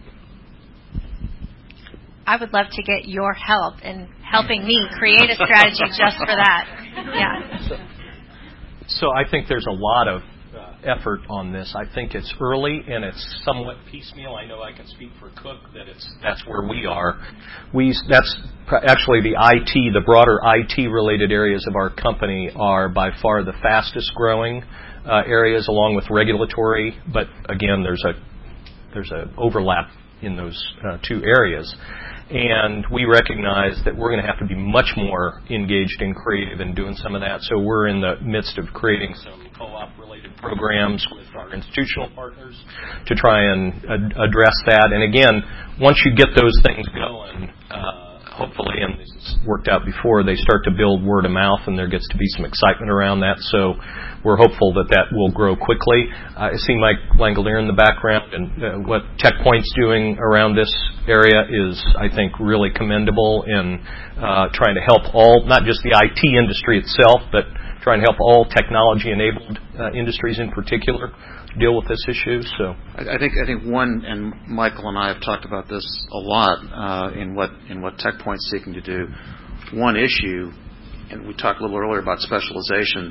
I would love to get your help in helping me create a strategy just for that. Yeah. So, so I think there's a lot of effort on this. I think it's early and it's somewhat piecemeal. I know I can speak for Cook that it's that's where we are. We that's actually the I T, the broader I T related areas of our company are by far the fastest growing uh, areas, along with regulatory. But again, there's a there's a overlap in those uh, two areas. And we recognize that we're going to have to be much more engaged and creative in doing some of that. So we're in the midst of creating some co-op related programs with our institutional partners to try and ad- address that. And again, once you get those things going, uh, hopefully, and this has worked out before, they start to build word of mouth and there gets to be some excitement around that. So we're hopeful that that will grow quickly. Uh, I see Mike Langolier in the background, and uh, what TechPoint's doing around this area is, I think, really commendable in uh, trying to help all, not just the I T industry itself, but trying to help all technology-enabled uh, industries in particular deal with this issue. So I, I think I think one, and Michael and I have talked about this a lot uh, in what in what TechPoint's seeking to do. One issue, and we talked a little earlier about specialization.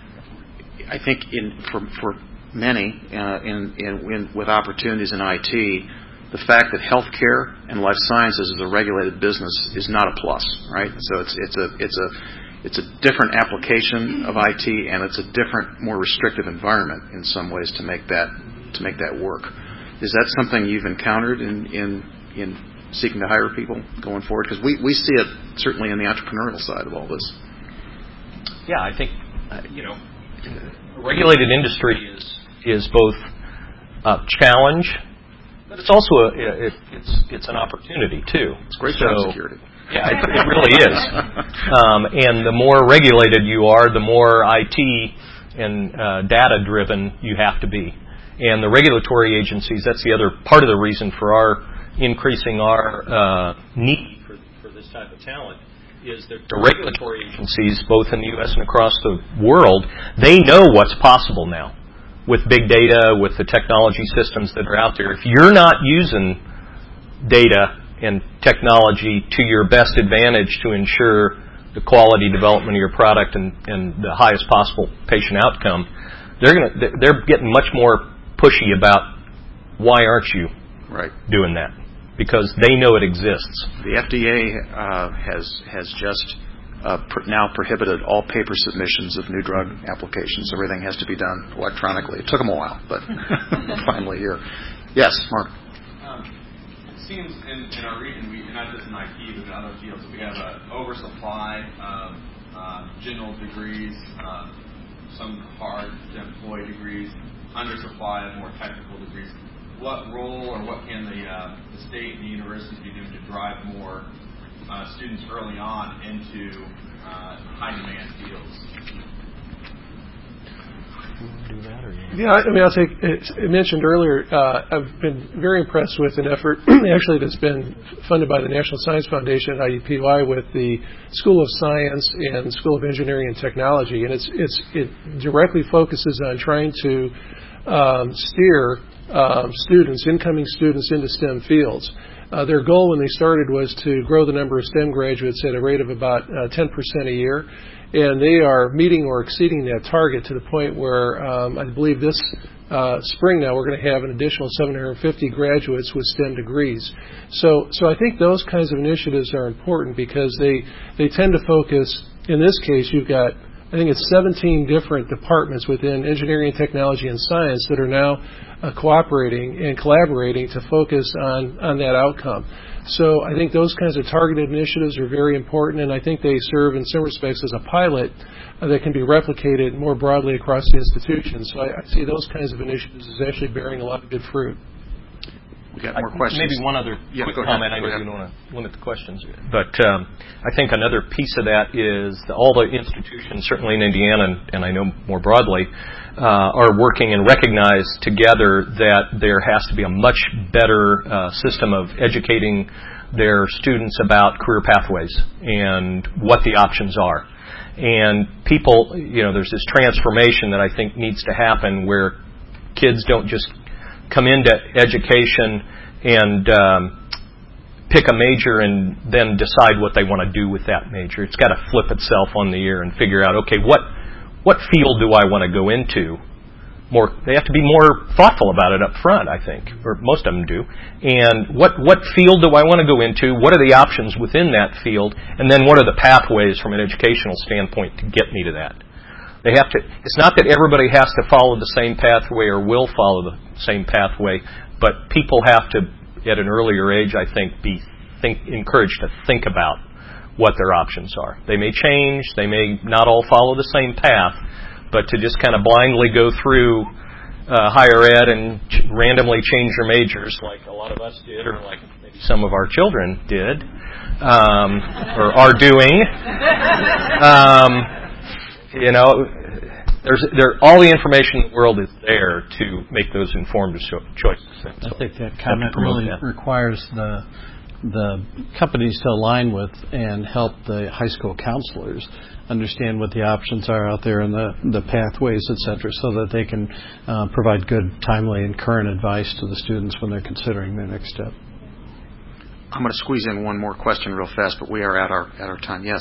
I think in for for many uh, in, in, in with opportunities in I T, the fact that healthcare and life sciences is a regulated business is not a plus, right? So it's it's a it's a it's a different application of I T, and it's a different, more restrictive environment in some ways to make that to make that work. Is that something you've encountered in in, in seeking to hire people going forward? Because we, we see it certainly in the entrepreneurial side of all this. Yeah, I think uh, you know, a regulated industry is is both a challenge, but it's also a, it, it's it's an opportunity too. It's great so, job security. Yeah, it, it really is. Um, and the more regulated you are, the more I T and uh, data-driven you have to be. And the regulatory agencies, that's the other part of the reason for our increasing our uh, need for, for this type of talent, is that the regulatory agencies, both in the U S and across the world, they know what's possible now with big data, with the technology systems that are out there. If you're not using data and technology to your best advantage to ensure the quality development of your product and, and the highest possible patient outcome, they're gonna they're getting much more pushy about why aren't you right. doing that, because they know it exists. The F D A uh, has has just uh, pr- now prohibited all paper submissions of new drug applications. Everything has to be done electronically. It took them a while, but finally here. Yes, Mark. It seems in, in our region, we, not just in I T, but in other fields, we have an oversupply of uh, general degrees, uh, some hard-to-employ degrees, undersupply of more technical degrees. What role or what can the, uh, the state and the universities be doing to drive more uh, students early on into uh, high-demand fields? Do that or yeah, I mean, I'll take. I mentioned earlier. Uh, I've been very impressed with an effort, actually, that's been funded by the National Science Foundation at I U P Y with the School of Science and School of Engineering and Technology, and it's it's it directly focuses on trying to um, steer um, students, incoming students, into STEM fields. Uh, their goal when they started was to grow the number of STEM graduates at a rate of about uh, ten percent a year. And they are meeting or exceeding that target to the point where um, I believe this uh, spring now we're going to have an additional seven hundred fifty graduates with STEM degrees. So, so I think those kinds of initiatives are important because they they tend to focus. In this case, you've got I think it's seventeen different departments within engineering, technology, and science that are now uh, cooperating and collaborating to focus on on that outcome. So I think those kinds of targeted initiatives are very important, and I think they serve in some respects as a pilot uh, that can be replicated more broadly across the institution. So I, I see those kinds of initiatives as actually bearing a lot of good fruit. We got more questions. Maybe one other yeah, quick ahead, comment. I know you don't want to limit the questions, but um, I think another piece of that is that all the institutions, certainly in Indiana, and, and I know more broadly, uh, are working and recognize together that there has to be a much better uh, system of educating their students about career pathways and what the options are. And people, you know, there's this transformation that I think needs to happen where kids don't just come into education and um, pick a major and then decide what they want to do with that major. It's got to flip itself on the ear and figure out, okay, what what field do I want to go into? More, they have to be more thoughtful about it up front, I think, or most of them do. And what what field do I want to go into? What are the options within that field? And then what are the pathways from an educational standpoint to get me to that? They have to. It's not that everybody has to follow the same pathway or will follow the same pathway, but people have to, at an earlier age, I think, be think, encouraged to think about what their options are. They may change. They may not all follow the same path, but to just kind of blindly go through uh, higher ed and ch- randomly change your majors, like a lot of us did, or like maybe some of our children did, um, or are doing. Um, You know, there's there all the information in the world is there to make those informed cho- choices. I think that comment really that. requires the the companies to align with and help the high school counselors understand what the options are out there and the, the pathways, et cetera, so that they can uh, provide good, timely, and current advice to the students when they're considering their next step. I'm going to squeeze in one more question real fast, but we are at our at our time. Yes.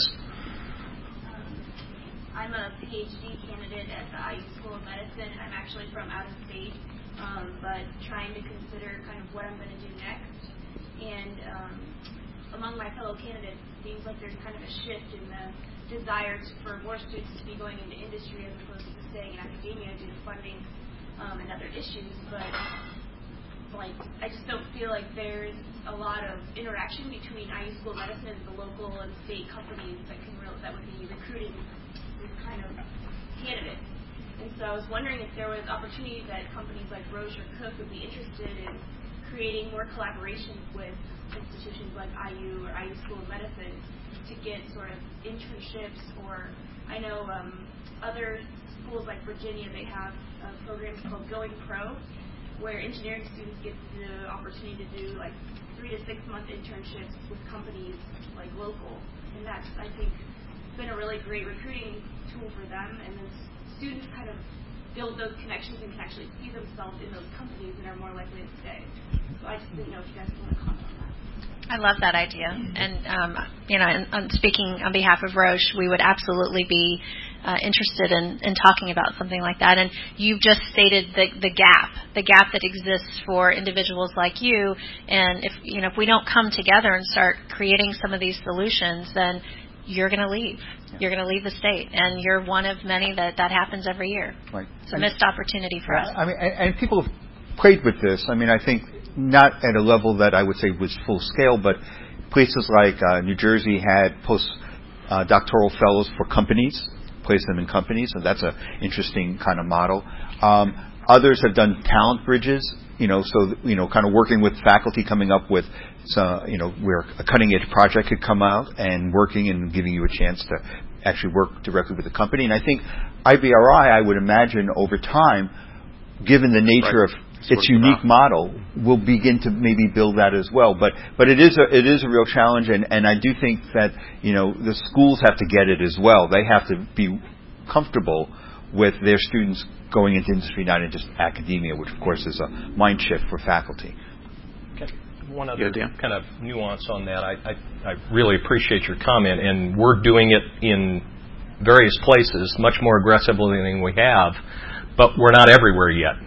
Um, I'm a PhD candidate at the I U School of Medicine, and I'm actually from out of state, um, but trying to consider kind of what I'm going to do next. And um, among my fellow candidates, it seems like there's kind of a shift in the desire for more students to be going into industry as opposed to staying in academia due to funding um, and other issues. But like, I just don't feel like there's a lot of interaction between I U School of Medicine and the local and state companies that can re- that would be recruiting this kind of candidates. And so I was wondering if there was opportunity that companies like Roche or Cook would be interested in creating more collaborations with institutions like I U or I U School of Medicine to get sort of internships, or I know um, other schools like Virginia, they have uh, programs called Going Pro, where engineering students get the opportunity to do like three to six month internships with companies like local, and that's, I think, been a really great recruiting tool for them, and then students kind of build those connections and can actually see themselves in those companies and are more likely to stay. So I just didn't know if you guys want to comment on that. I love that idea. And, um, you know, and, and speaking on behalf of Roche, we would absolutely be uh, interested in, in talking about something like that. And you've just stated the, the gap, the gap that exists for individuals like you. And if, you know, if we don't come together and start creating some of these solutions, then you're going to leave. Yeah. You're going to leave the state. And you're one of many that that happens every year. Right. It's a missed opportunity for yeah, us. I mean, and, and people have played with this. I mean, I think not at a level that I would say was full scale, but places like uh, New Jersey had post uh, doctoral fellows for companies, place them in companies, and that's an interesting kind of model. Um, others have done talent bridges, you know, so you know, kind of working with faculty, coming up with, uh, you know, where a cutting edge project could come out and working and giving you a chance to actually work directly with the company. And I think I B R I, I would imagine over time, given the nature right. of its unique model, will begin to maybe build that as well. But but it is a it is a real challenge, and, and I do think that, you know, the schools have to get it as well. They have to be comfortable with their students going into industry, not in just academia, which of course is a mind shift for faculty. Okay. One other yeah, kind of nuance on that. I, I I really appreciate your comment, and we're doing it in various places much more aggressively than we have, but we're not everywhere yet.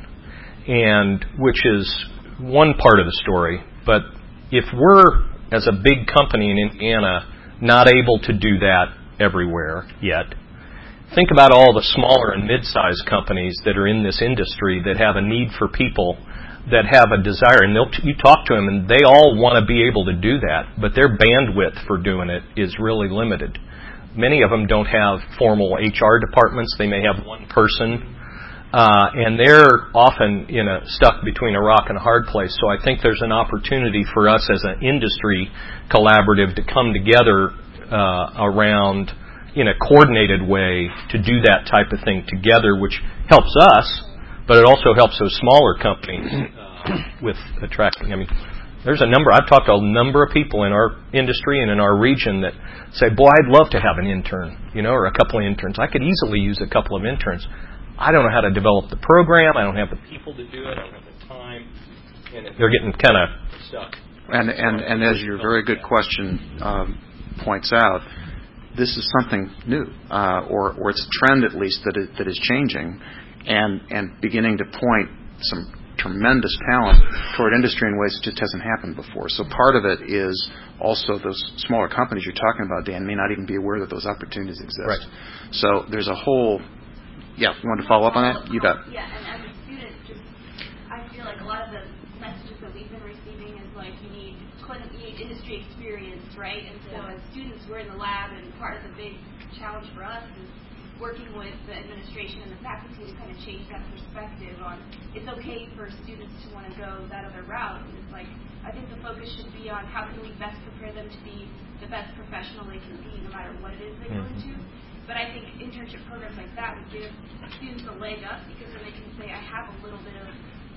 And which is one part of the story. But if we're, as a big company in Indiana, not able to do that everywhere yet, think about all the smaller and mid-sized companies that are in this industry that have a need for people, that have a desire. And they'll, you talk to them, and they all want to be able to do that, but their bandwidth for doing it is really limited. Many of them don't have formal H R departments. They may have one person. Uh, and they're often in a stuck between a rock and a hard place. So I think there's an opportunity for us as an industry collaborative to come together uh, around, in a coordinated way, to do that type of thing together, which helps us, but it also helps those smaller companies uh, with attracting. I mean, there's a number. I've talked to a number of people in our industry and in our region that say, "Boy, I'd love to have an intern, you know, or a couple of interns. I could easily use a couple of interns. I don't know how to develop the program. I don't have the people to do it. I don't have the time." And they're getting kind of stuck. And and and as your very good question um, points out, this is something new, uh, or or it's a trend at least that is, that is changing, and and beginning to point some tremendous talent toward industry in ways that just hasn't happened before. So part of it is also those smaller companies you're talking about, Dan, may not even be aware that those opportunities exist. Right. So there's a whole. Yeah, you want to follow up on that? You bet. Yeah, and as a student, just I feel like a lot of the messages that we've been receiving is like you need clinical, you need industry experience, right? And so as students, we're in the lab, and part of the big challenge for us is working with the administration and the faculty to kind of change that perspective on it's okay for students to want to go that other route. And it's like I think the focus should be on how can we best prepare them to be the best professional they can be, no matter what it is they go into. But I think internship programs like that would give students a leg up, because then they can say, I have a little bit of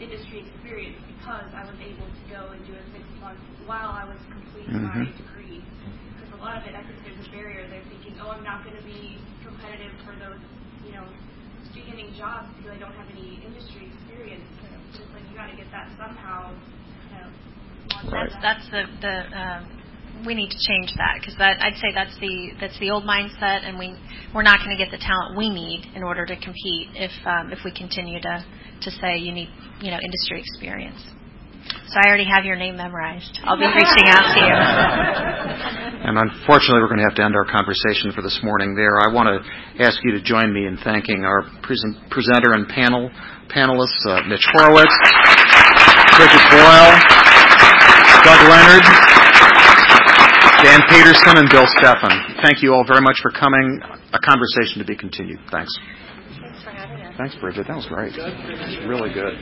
industry experience because I was able to go and do a six months while I was completing Mm-hmm. my degree. Because a lot of it, I think there's a barrier. They're thinking, oh, I'm not going to be competitive for those, you know, beginning jobs because I don't have any industry experience. So it's like you got to get that somehow. You know, that's that's the the. Um, we need to change that because that I'd say that's the that's the old mindset, and we we're not going to get the talent we need in order to compete if um, if we continue to to say you need you know industry experience. So I already have your name memorized. I'll be reaching out to you. And unfortunately, we're going to have to end our conversation for this morning there. I want to ask you to join me in thanking our present, presenter and panel panelists, uh, Mitch Horowitz, Bridget Boyle, Doug Leonard, Dan Peterson, and Bill Stephan. Thank you all very much for coming. A conversation to be continued. Thanks. Thanks for having us. Thanks, Bridget. That was great. It's really good.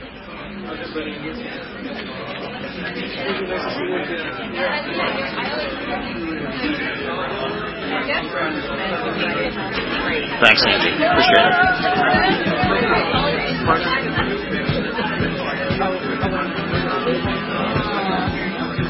Thanks, Andy. Appreciate it.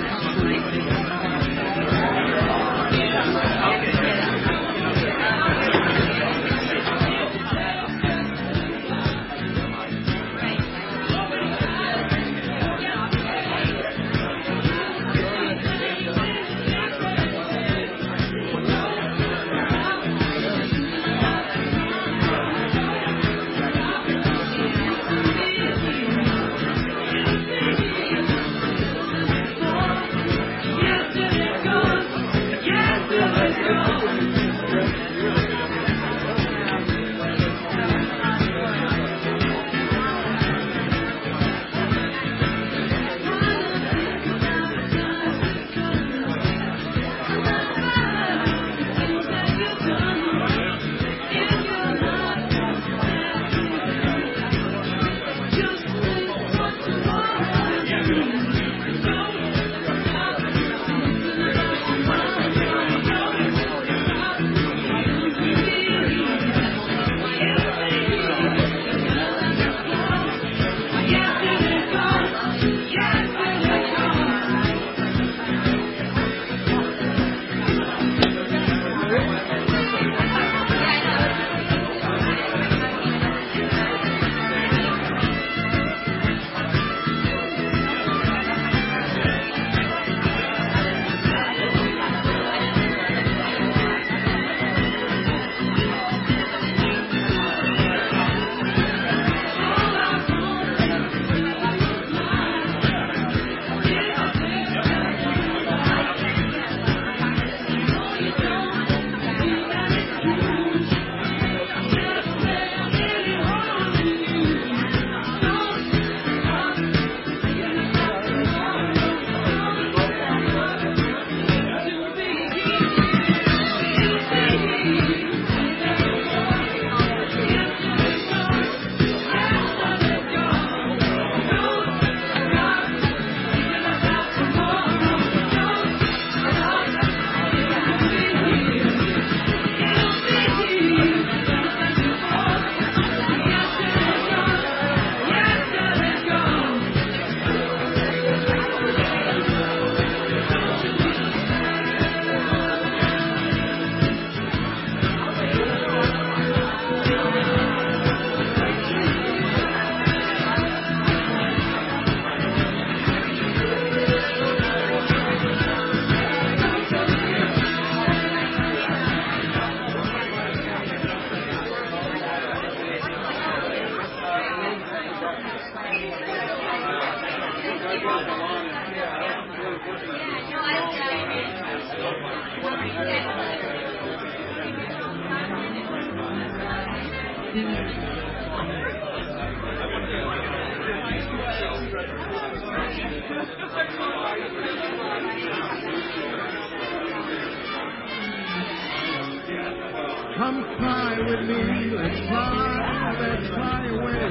Come fly with me, let's fly, let's fly away.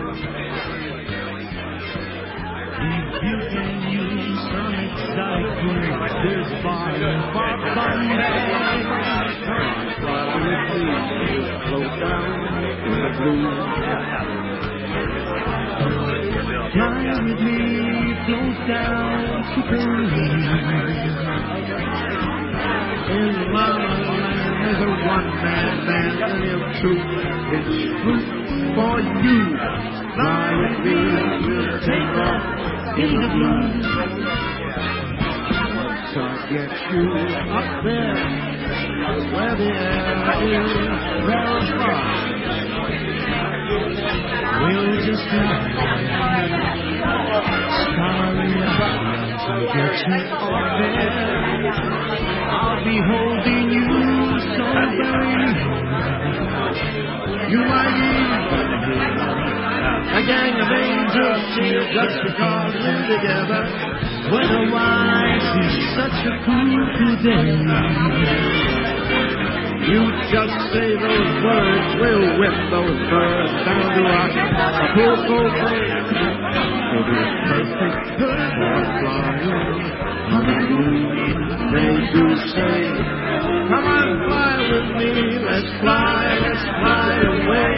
If you can use some exotic drink, there's far and far from there. Come fly with me, float down in the blue. Fly with me, float down to Peru. In Mama Land, there's a one-man band, and if truth is fruit for you, fly with me, we'll take off in the blue. Once I get you up there, where the air is rarefied, we'll just fly, starry eyes. Once I get you up there, I'll be holding you so very near. You might even hear a gang of angels cheer just because we're together. Otherwise, it's such a cool, cool day. You just say those words, we'll whip those birds down to Acapulco Bay. It'll be perfect for flying. They do say, come on, fly with me, let's fly, let's fly away.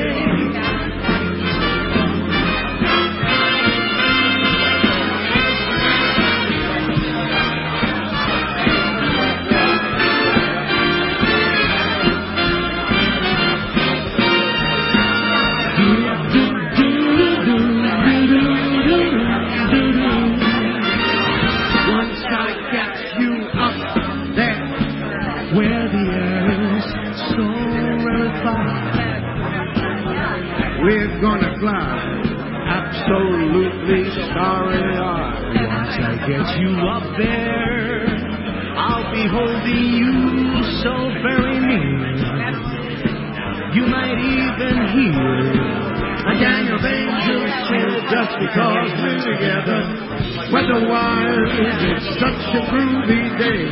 We're gonna fly absolutely starry-eyed. Once I get you up there, I'll be holding you so very near. You might even hear a gang of angels cheer just because we're together. Weather-wise, it's such a groovy day.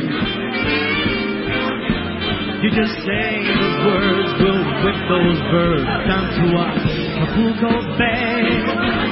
You just say the words, we'll whip those birds down to Acapulco Bay.